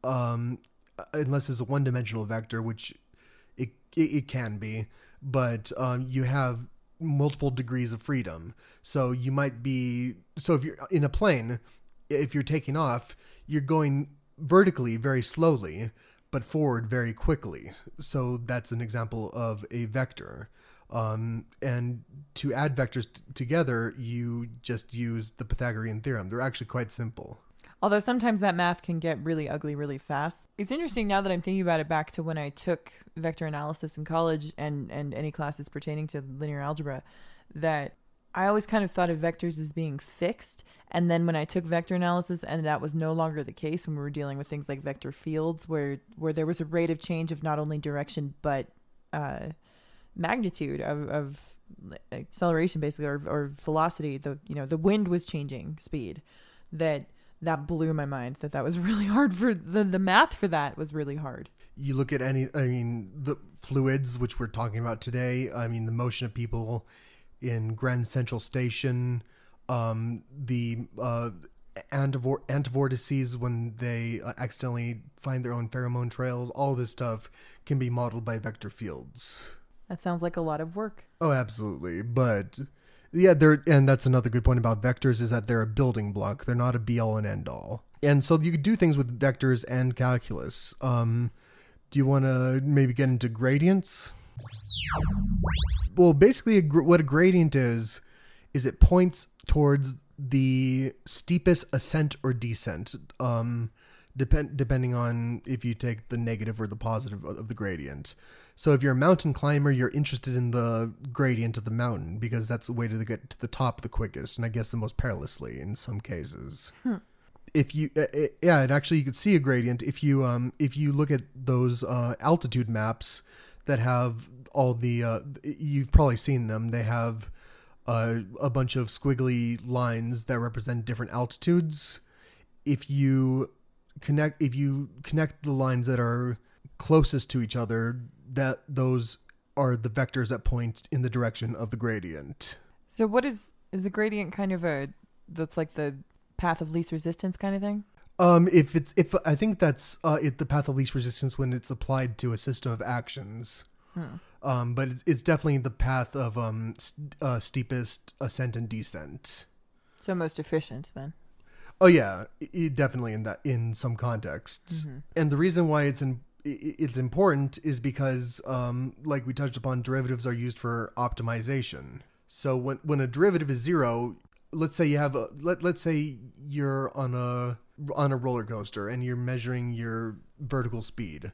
um, unless it's a one-dimensional vector, which it it, it can be, but um, you have multiple degrees of freedom. So you might be, so if you're in a plane, if you're taking off, you're going vertically very slowly, but forward very quickly. So that's an example of a vector. Um, and to add vectors t- together, you just use the Pythagorean theorem. They're actually quite simple. Although sometimes that math can get really ugly really fast. It's interesting now that I'm thinking about it back to when I took vector analysis in college and, and any classes pertaining to linear algebra, that I always kind of thought of vectors as being fixed. And then when I took vector analysis, and that was no longer the case when we were dealing with things like vector fields, where, where there was a rate of change of not only direction, but uh, magnitude of, of acceleration, basically, or, or velocity. The, you know, the wind was changing speed. That that blew my mind, that that was really hard for the, the math for that was really hard. You look at any, I mean, the fluids, which we're talking about today. I mean, the motion of people in Grand Central Station, um, the uh, antivor- antivortices when they uh, accidentally find their own pheromone trails, all this stuff can be modeled by vector fields. That sounds like a lot of work. Oh, absolutely. But yeah, they're, and that's another good point about vectors, is that they're a building block. They're not a be all and end all. And so you could do things with vectors and calculus. Um, do you want to maybe get into gradients? Well, basically, a gr- what a gradient is, is it points towards the steepest ascent or descent, um, depend depending on if you take the negative or the positive of, of the gradient. So if you're a mountain climber, you're interested in the gradient of the mountain because that's the way to get to the top the quickest, and I guess the most perilously in some cases. Hmm. If you, uh, it, yeah, and actually you could see a gradient if you, um, if you look at those uh, altitude maps that have all the, uh, you've probably seen them. They have uh, a bunch of squiggly lines that represent different altitudes. If you connect, if you connect the lines that are closest to each other, that those are the vectors that point in the direction of the gradient. So what is, is the gradient kind of a, that's like the path of least resistance kind of thing? Um, if it's, if I think that's, uh, it, the path of least resistance when it's applied to a system of actions. Hmm. Um, but it's, it's definitely the path of, um, st- uh, steepest ascent and descent. So most efficient then. Oh yeah, it, definitely in that, in some contexts. Mm-hmm. And the reason why it's in, it's important is because, um, like we touched upon, derivatives are used for optimization. So when, when a derivative is zero, let's say you have a, let, let's say you're on a, on a roller coaster and you're measuring your vertical speed.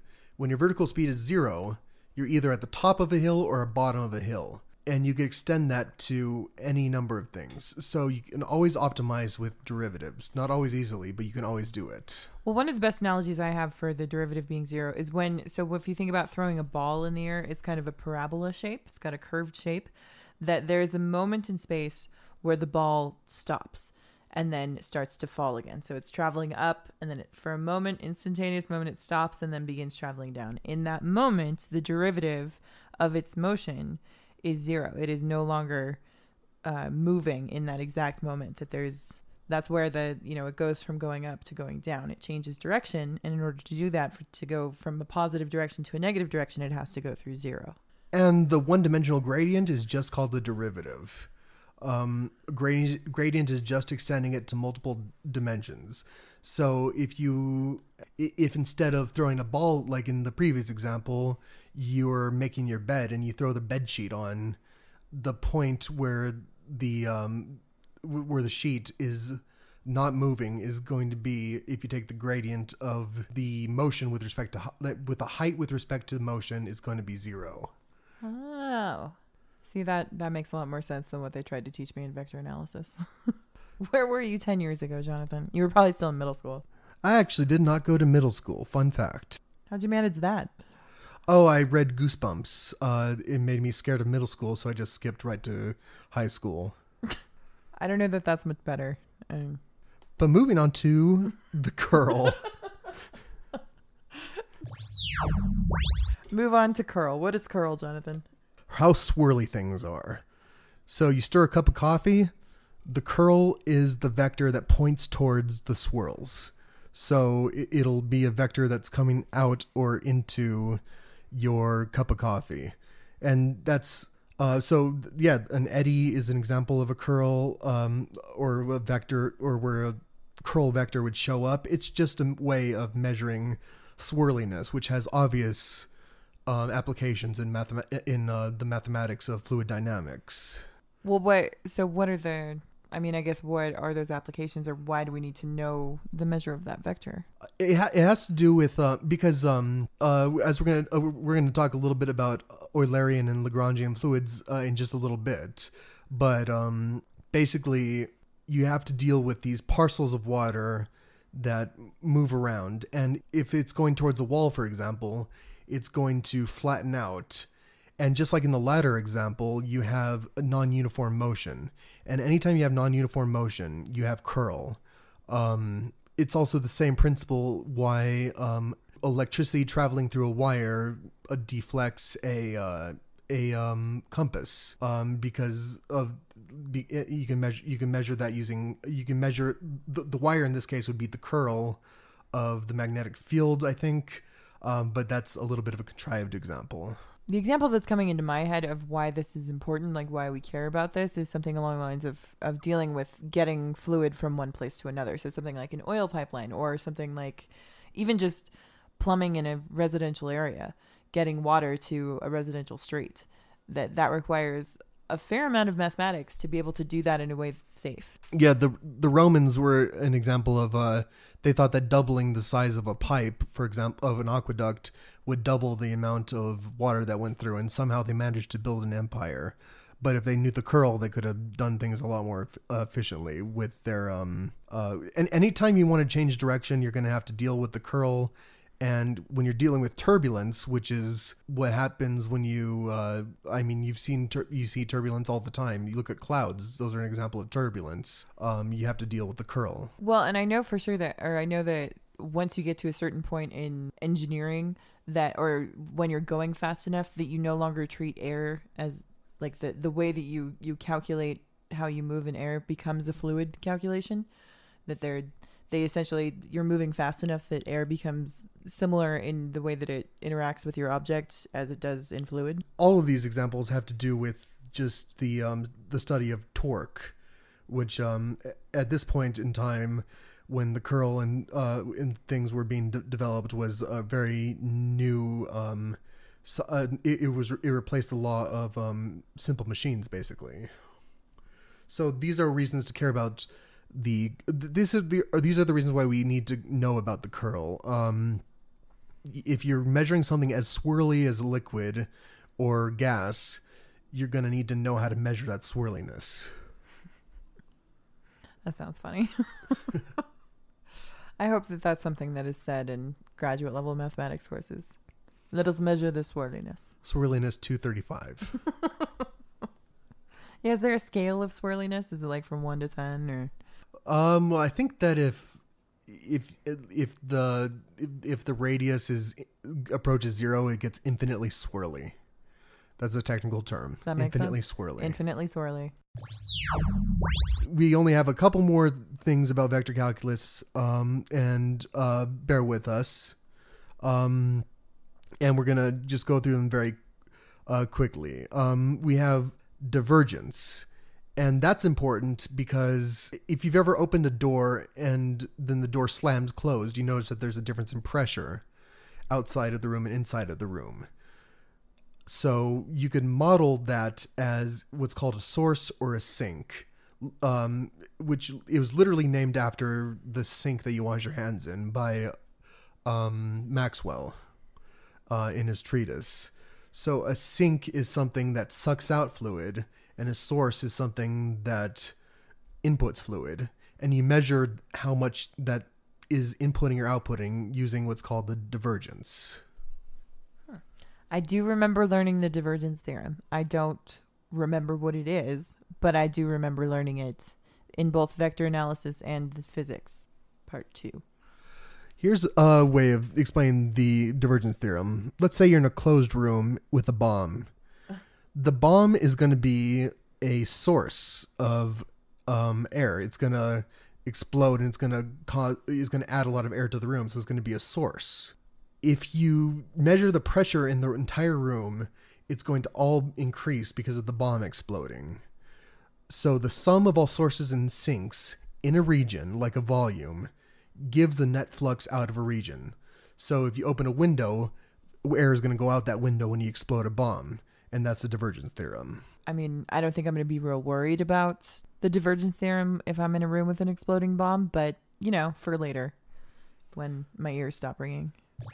When your vertical speed is zero, you're either at the top of a hill or a bottom of a hill. And you can extend that to any number of things. So you can always optimize with derivatives. Not always easily, but you can always do it. Well, one of the best analogies I have for the derivative being zero is when, so if you think about throwing a ball in the air, it's kind of a parabola shape. It's got a curved shape, that there's a moment in space where the ball stops and then it starts to fall again. So it's traveling up, and then it, for a moment, instantaneous moment, it stops and then begins traveling down. In that moment, the derivative of its motion is zero. It is no longer uh, moving in that exact moment. That there's that's where the you know it goes from going up to going down. It changes direction, and in order to do that, for to go from a positive direction to a negative direction, it has to go through zero. And the one-dimensional gradient is just called the derivative. Um, gradient, gradient is just extending it to multiple dimensions. So if you, if instead of throwing a ball like in the previous example, you're making your bed and you throw the bed sheet on, the point where the um, where the sheet is not moving is going to be, if you take the gradient of the motion with respect to with the height with respect to the motion, is going to be zero. Oh, see, that that makes a lot more sense than what they tried to teach me in vector analysis. Where were you ten years ago, Jonathan? You were probably still in middle school. I actually did not go to middle school. Fun fact. How'd you manage that? Oh, I read Goosebumps. Uh, it made me scared of middle school, so I just skipped right to high school. I don't know that that's much better. Um, but moving on to the curl. Move on to curl. What is curl, Jonathan? How swirly things are. So you stir a cup of coffee. The curl is the vector that points towards the swirls. So it'll be a vector that's coming out or into your cup of coffee. And that's, uh, so yeah, an eddy is an example of a curl, um, or a vector, or where a curl vector would show up. It's just a way of measuring swirliness, which has obvious um, applications in mathema- in uh, the mathematics of fluid dynamics. Well, what, so what are the, I mean, I guess what are those applications, or why do we need to know the measure of that vector? It, ha- it has to do with uh, because um, uh, as we're gonna uh, we're gonna talk a little bit about Eulerian and Lagrangian fluids uh, in just a little bit, but um, basically you have to deal with these parcels of water that move around, and if it's going towards a wall, for example, it's going to flatten out. And just like in the latter example, you have a non-uniform motion. And anytime you have non-uniform motion, you have curl. Um, it's also the same principle why um, electricity traveling through a wire uh, deflects a uh, a um, compass um, because of be, you can measure you can measure that using you can measure the, the wire in this case would be the curl of the magnetic field, I think, um, but that's a little bit of a contrived example. The example that's coming into my head of why this is important, like why we care about this, is something along the lines of, of dealing with getting fluid from one place to another. So something like an oil pipeline, or something like even just plumbing in a residential area, getting water to a residential street. That that requires a fair amount of mathematics to be able to do that in a way that's safe. Yeah, the the Romans were an example of, uh, they thought that doubling the size of a pipe, for example, of an aqueduct, would double the amount of water that went through, and somehow they managed to build an empire. But if they knew the curl, they could have done things a lot more uh, efficiently with their... Um, uh, and anytime you want to change direction, you're going to have to deal with the curl. And when you're dealing with turbulence, which is what happens when you, uh, I mean, you've seen, tur- you see turbulence all the time. You look at clouds, those are an example of turbulence. Um, you have to deal with the curl. Well, and I know for sure that, or I know that once you get to a certain point in engineering, that, or when you're going fast enough, that you no longer treat air as like the, the way that you, you calculate how you move in air becomes a fluid calculation, that they're, they essentially, you're moving fast enough that air becomes similar in the way that it interacts with your object as it does in fluid. All of these examples have to do with just the um, the study of torque, which um, at this point in time, when the curl and, uh, and things were being d- developed, was a very new. Um, so, uh, it, it was it replaced the law of um, simple machines, basically. So these are reasons to care about. The these are the or these are the reasons why we need to know about the curl. Um, if you're measuring something as swirly as liquid or gas, you're going to need to know how to measure that swirliness. That sounds funny. I hope that that's something that is said in graduate level mathematics courses. Let us measure the swirliness. Swirliness two thirty-five. Yeah, is there a scale of swirliness? Is it like from one to ten or? Um, well, I think that if if if the if, if the radius is approaches zero, it gets infinitely swirly. That's a technical term. That makes infinitely sense. swirly. Infinitely swirly. We only have a couple more things about vector calculus, um, and uh, bear with us. Um, and we're gonna just go through them very uh, quickly. Um, we have divergence. And that's important because if you've ever opened a door and then the door slams closed, you notice that there's a difference in pressure outside of the room and inside of the room. So you could model that as what's called a source or a sink, um, which it was literally named after the sink that you wash your hands in by um, Maxwell uh, in his treatise. So a sink is something that sucks out fluid, and a source is something that inputs fluid. And you measure how much that is inputting or outputting using what's called the divergence. Huh. I do remember learning the divergence theorem. I don't remember what it is, but I do remember learning it in both vector analysis and the physics part two. Here's a way of explaining the divergence theorem. Let's say you're in a closed room with a bomb. The bomb is going to be a source of um, air. It's going to explode and it's going to cause, it's going to add a lot of air to the room. So it's going to be a source. If you measure the pressure in the entire room, it's going to all increase because of the bomb exploding. So the sum of all sources and sinks in a region, like a volume, gives the net flux out of a region. So if you open a window, air is going to go out that window when you explode a bomb. And that's the divergence theorem. I mean, I don't think I'm going to be real worried about the divergence theorem if I'm in a room with an exploding bomb, but, you know, for later when my ears stop ringing.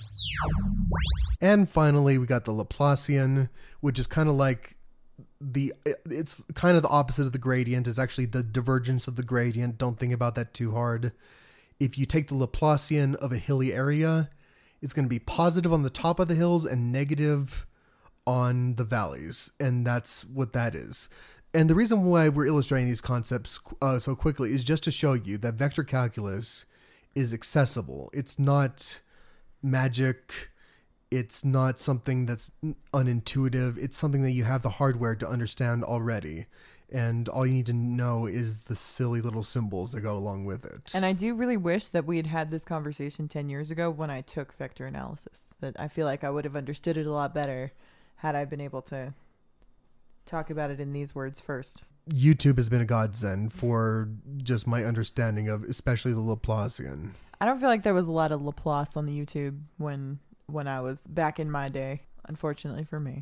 And finally, we got the Laplacian, which is kind of like the, it's kind of the opposite of the gradient. It's actually the divergence of the gradient. Don't think about that too hard. If you take the Laplacian of a hilly area, it's going to be positive on the top of the hills and negative on the valleys, and that's what that is. And the reason why we're illustrating these concepts uh, so quickly is just to show you that vector calculus is accessible. It's not magic. It's not something that's unintuitive. It's something that you have the hardware to understand already. And all you need to know is the silly little symbols that go along with it. And I do really wish that we had had this conversation ten years ago when I took vector analysis. That I feel like I would have understood it a lot better had I been able to talk about it in these words first. YouTube has been a godsend for just my understanding of especially the Laplacian. I don't feel like there was a lot of Laplace on the YouTube when when I was back in my day, unfortunately for me.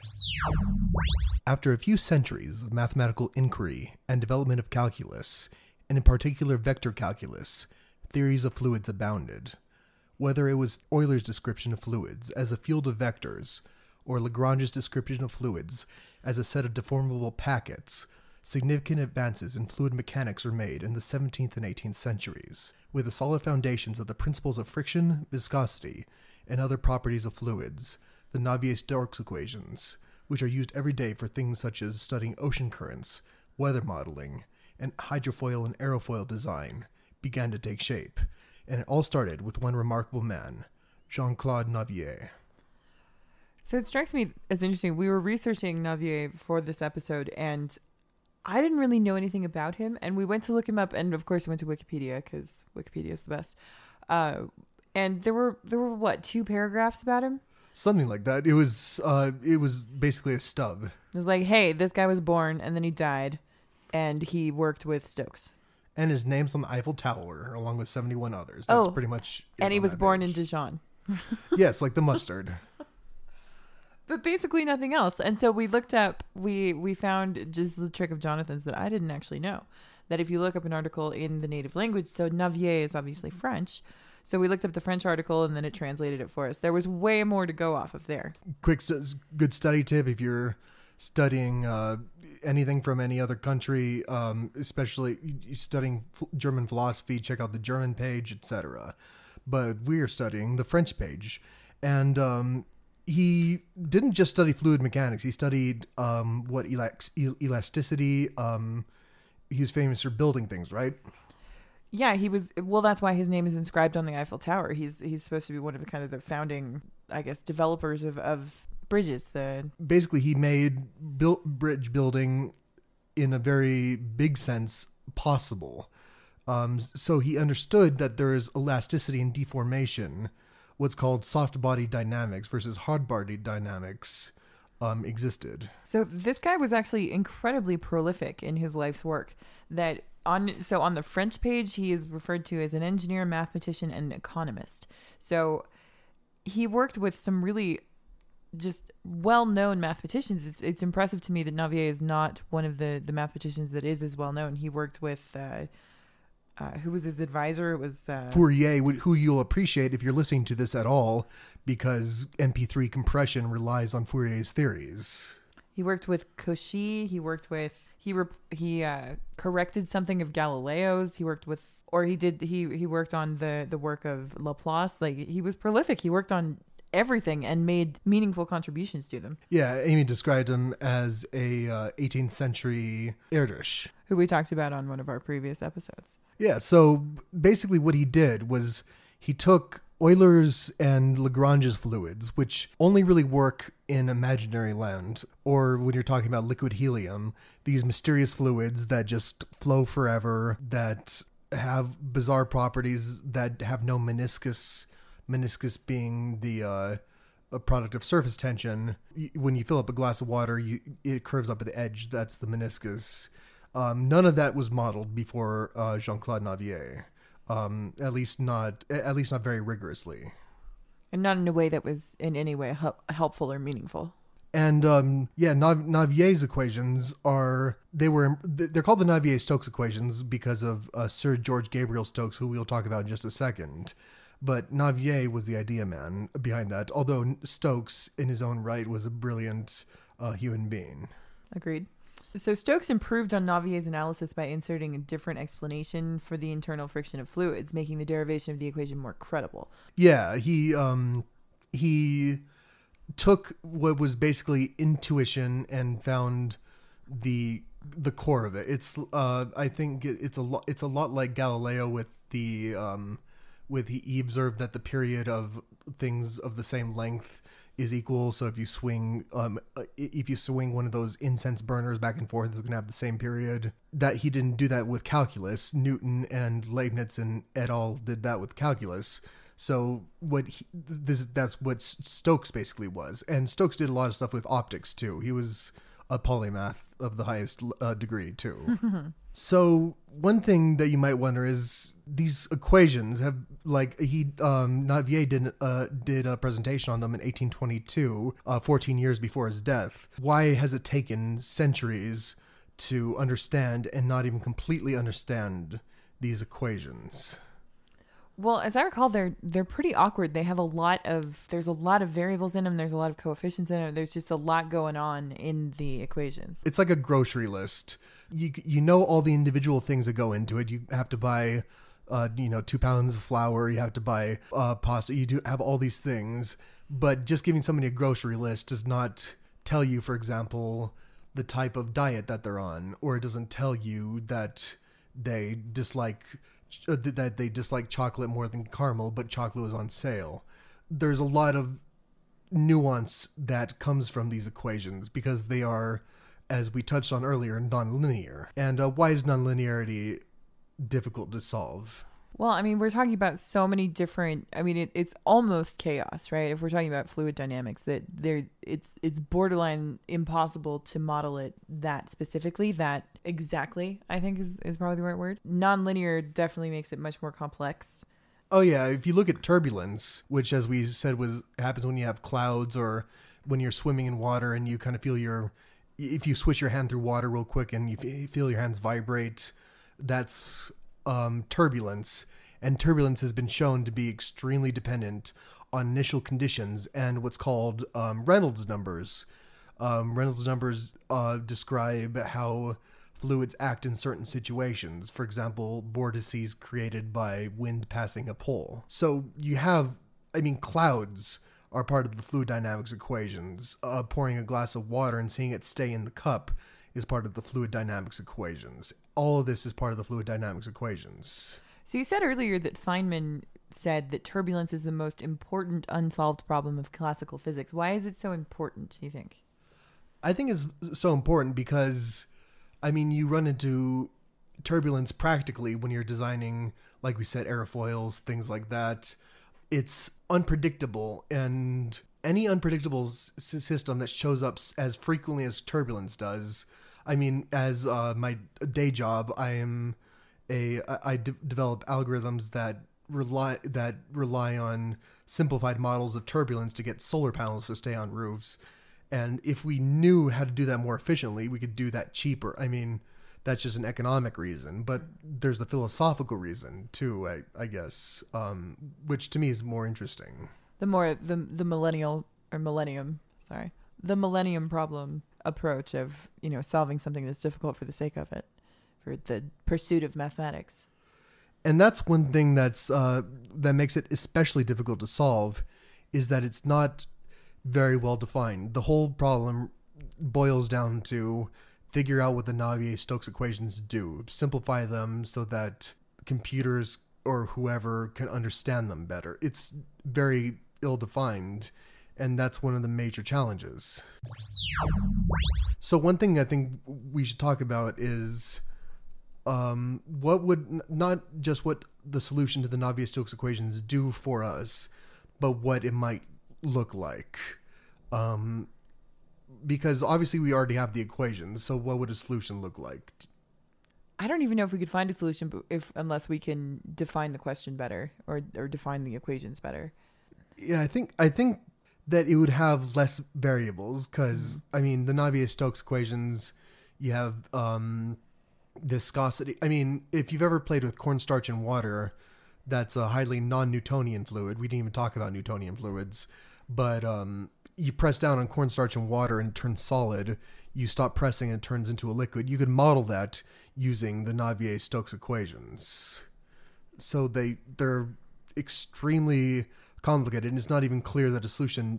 After a few centuries of mathematical inquiry and development of calculus, and in particular vector calculus, theories of fluids abounded. Whether it was Euler's description of fluids as a field of vectors, or Lagrange's description of fluids as a set of deformable packets, significant advances in fluid mechanics were made in the seventeenth and eighteenth centuries, with the solid foundations of the principles of friction, viscosity, and other properties of fluids, the Navier-Stokes equations, which are used every day for things such as studying ocean currents, weather modeling, and hydrofoil and aerofoil design, began to take shape, and it all started with one remarkable man, Jean-Claude Navier. So it strikes me as interesting. We were researching Navier for this episode, and I didn't really know anything about him. And we went to look him up, and of course, we went to Wikipedia because Wikipedia is the best. Uh, and there were there were what two paragraphs about him? Something like that. It was uh, it was basically a stub. It was like, hey, this guy was born, and then he died, and he worked with Stokes. And his name's on the Eiffel Tower, along with seventy-one others. That's oh, pretty much it. And he on was that born page. in Dijon. Yes, like the mustard. But basically nothing else. And so we looked up, we we found just the trick of Jonathan's that I didn't actually know. That if you look up an article in the native language, so Navier is obviously French. So we looked up the French article and then it translated it for us. There was way more to go off of there. Quick, st- good study tip if you're studying uh, anything from any other country, um, especially studying f- German philosophy, check out the German page, et cetera. But we are studying the French page. And um, he didn't just study fluid mechanics. He studied um, what elax- el- elasticity. Um, he was famous for building things, right? Yeah, he was. Well, that's why his name is inscribed on the Eiffel Tower. He's he's supposed to be one of the kind of the founding, I guess, developers of, of bridges. The Basically, he made built bridge building in a very big sense possible. Um, so he understood that there is elasticity and deformation, what's called soft body dynamics versus hard body dynamics um, existed. So this guy was actually incredibly prolific in his life's work. That on so on the French page, he is referred to as an engineer, mathematician, and economist. So he worked with some really just well-known mathematicians. It's it's impressive to me that Navier is not one of the the mathematicians that is as well known. He worked with. Uh, Uh, who was his advisor? It was uh, Fourier, who you'll appreciate if you're listening to this at all, because M P three compression relies on Fourier's theories. He worked with Cauchy. He worked with he rep, he uh, corrected something of Galileo's. He worked with, or he did he he worked on the the work of Laplace. Like he was prolific. He worked on everything and made meaningful contributions to them. Yeah, Amy described him as a uh, eighteenth century Erdős, who we talked about on one of our previous episodes. Yeah, so basically what he did was he took Euler's and Lagrange's fluids, which only really work in imaginary land, or when you're talking about liquid helium, these mysterious fluids that just flow forever, that have bizarre properties, that have no meniscus, meniscus being the uh, a product of surface tension. When you fill up a glass of water, you, it curves up at the edge. That's the meniscus. Um, none of that was modeled before uh, Jean-Claude Navier, um, at least not at least not very rigorously, and not in a way that was in any way help, helpful or meaningful. And um, yeah, Nav- Navier's equations are they were they're called the Navier-Stokes equations because of uh, Sir George Gabriel Stokes, who we'll talk about in just a second. But Navier was the idea man behind that, although Stokes, in his own right, was a brilliant uh, human being. Agreed. So Stokes improved on Navier's analysis by inserting a different explanation for the internal friction of fluids, making the derivation of the equation more credible. Yeah, he um, he took what was basically intuition and found the the core of it. It's uh, I think it's a lot. It's a lot like Galileo with the um, with he, he observed that the period of things of the same length is equal. So if you swing, um, if you swing one of those incense burners back and forth, it's going to have the same period. That he didn't do that with calculus. Newton and Leibniz and et al. Did that with calculus. So what he, this that's what Stokes basically was. And Stokes did a lot of stuff with optics too. He was a polymath of the highest uh, degree too. So one thing that you might wonder is these equations have, like, he um, Navier did uh, did a presentation on them in eighteen twenty-two, uh, fourteen years before his death. Why has it taken centuries to understand and not even completely understand these equations? Well, as I recall, they're they're pretty awkward. They have a lot of there's a lot of variables in them. There's a lot of coefficients in them. There's just a lot going on in the equations. It's like a grocery list. You you know all the individual things that go into it. You have to buy, uh, you know, two pounds of flour. You have to buy uh, pasta. You do have all these things, but just giving somebody a grocery list does not tell you, for example, the type of diet that they're on, or it doesn't tell you that they dislike. Uh, that they dislike chocolate more than caramel, but chocolate was on sale. There's a lot of nuance that comes from these equations because they are, as we touched on earlier, nonlinear. And uh, why is nonlinearity difficult to solve? Well, I mean, we're talking about so many different, I mean, it, it's almost chaos, right? If we're talking about fluid dynamics, that there, it's it's borderline impossible to model it that specifically, that exactly, I think is, is probably the right word. Nonlinear definitely makes it much more complex. Oh yeah, if you look at turbulence, which as we said was happens when you have clouds or when you're swimming in water and you kind of feel your, if you switch your hand through water real quick and you feel your hands vibrate, that's um, turbulence. And turbulence has been shown to be extremely dependent on initial conditions and what's called um, Reynolds numbers. Um, Reynolds numbers uh, describe how fluids act in certain situations. For example, vortices created by wind passing a pole. So you have, I mean, clouds are part of the fluid dynamics equations. Uh, pouring a glass of water and seeing it stay in the cup is part of the fluid dynamics equations. All of this is part of the fluid dynamics equations. So you said earlier that Feynman said that turbulence is the most important unsolved problem of classical physics. Why is it so important, do you think? I think it's so important because, I mean, you run into turbulence practically when you're designing, like we said, airfoils, things like that. It's unpredictable, and any unpredictable s- system that shows up as frequently as turbulence does. I mean, as uh, my day job, I am a I de- develop algorithms that rely that rely on simplified models of turbulence to get solar panels to stay on roofs. And if we knew how to do that more efficiently, we could do that cheaper. I mean, that's just an economic reason, but there's a philosophical reason too, I, I guess, um, which to me is more interesting. The more the the millennial or millennium, sorry, the millennium problem approach of, you know, solving something that's difficult for the sake of it, for the pursuit of mathematics. And that's one thing that's uh, that makes it especially difficult to solve, is that it's not very well defined. The whole problem boils down to figure out what the Navier-Stokes equations do, simplify them so that computers or whoever can understand them better. It's very ill-defined, and that's one of the major challenges. So one thing I think we should talk about is um, what would, not just what the solution to the Navier-Stokes equations do for us, but what it might look like. Um, because obviously we already have the equations, so what would a solution look like? I don't even know if we could find a solution, but if unless we can define the question better, or or define the equations better. Yeah, I think I think that it would have less variables because, mm-hmm. I mean, the Navier-Stokes equations, you have um, viscosity. I mean, if you've ever played with cornstarch and water, that's a highly non-Newtonian fluid. We didn't even talk about Newtonian fluids, but um, you press down on cornstarch and water and it turns solid. You stop pressing and it turns into a liquid. You could model that using the Navier-Stokes equations. So they, they're extremely complicated, and it's not even clear that a solution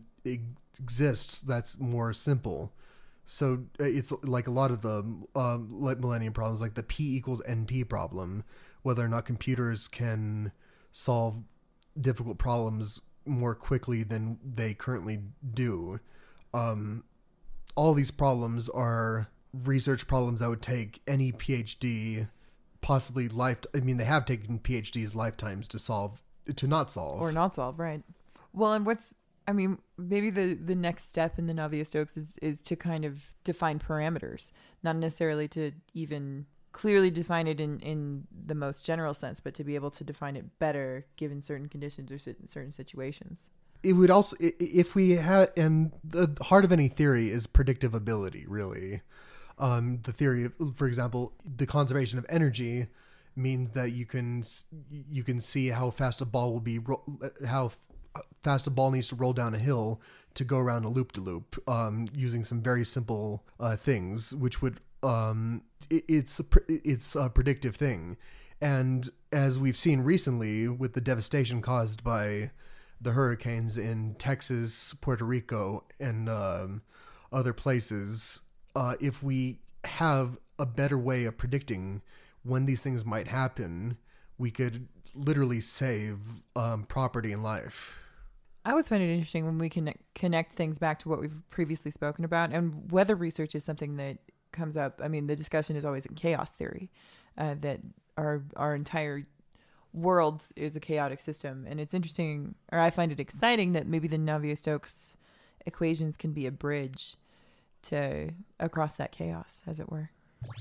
exists that's more simple. So it's like a lot of the um, millennium problems, like the P equals N P problem, whether or not computers can solve difficult problems more quickly than they currently do. Um, all these problems are research problems that would take any PhD, possibly life. I mean, they have taken PhDs lifetimes to solve, to not solve. Or not solve, right. Well, and what's, I mean, maybe the, the next step in the Navier-Stokes is, is to kind of define parameters, not necessarily to even clearly define it in, in the most general sense, but to be able to define it better given certain conditions or certain situations. It would also, if we had, and the heart of any theory is predictability, really. Um, the theory of, for example, the conservation of energy means that you can you can see how fast a ball will be, how fast a ball needs to roll down a hill to go around a loop-de-loop, um, using some very simple uh, things, which would um, it, it's a, it's a predictive thing. And as we've seen recently with the devastation caused by the hurricanes in Texas, Puerto Rico, and um, other places, uh, if we have a better way of predicting when these things might happen, we could literally save um, property and life. I always find it interesting when we can connect things back to what we've previously spoken about, and weather research is something that comes up. I mean, the discussion is always in chaos theory, uh, that our our entire world is a chaotic system. And it's interesting, or I find it exciting, that maybe the Navier-Stokes equations can be a bridge to across that chaos, as it were.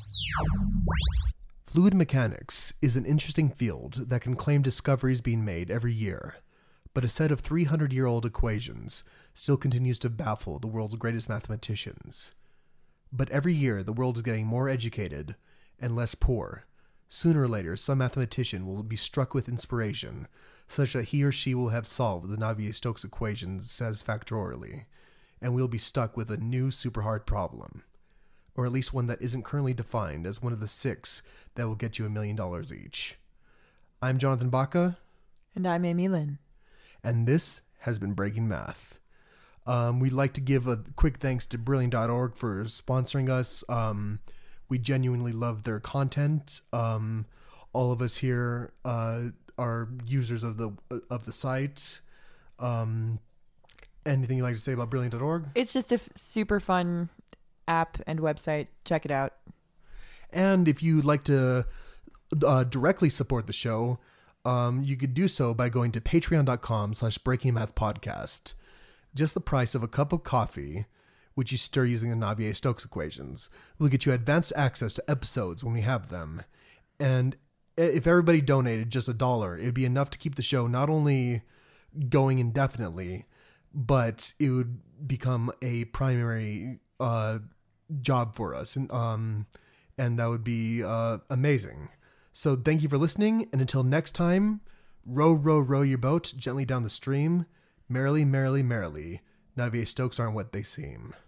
Fluid mechanics is an interesting field that can claim discoveries being made every year, but a set of three hundred year old equations still continues to baffle the world's greatest mathematicians. But every year, the world is getting more educated and less poor, Sooner or later, some mathematician will be struck with inspiration, such that he or she will have solved the Navier-Stokes equations satisfactorily, and we'll be stuck with a new super hard problem. Or at least one that isn't currently defined as one of the six that will get you a million dollars each. I'm Jonathan Baca. And I'm Amy Lynn. And this has been Breaking Math. Um, we'd like to give a quick thanks to Brilliant dot org for sponsoring us. Um, we genuinely love their content. Um, all of us here uh, are users of the of the site. Um, anything you'd like to say about Brilliant dot org? It's just a f- super fun app and website. Check it out. And if you'd like to uh, directly support the show, um, you could do so by going to patreon.com slash breaking math podcast. Just the price of a cup of coffee, which you stir using the Navier-Stokes equations, will get you advanced access to episodes when we have them. And if everybody donated just a dollar, it'd be enough to keep the show not only going indefinitely, but it would become a primary uh, job for us. And, um, and that would be uh, amazing. So thank you for listening. And until next time, row, row, row your boat gently down the stream. Merrily, merrily, merrily. Navier-Stokes aren't what they seem.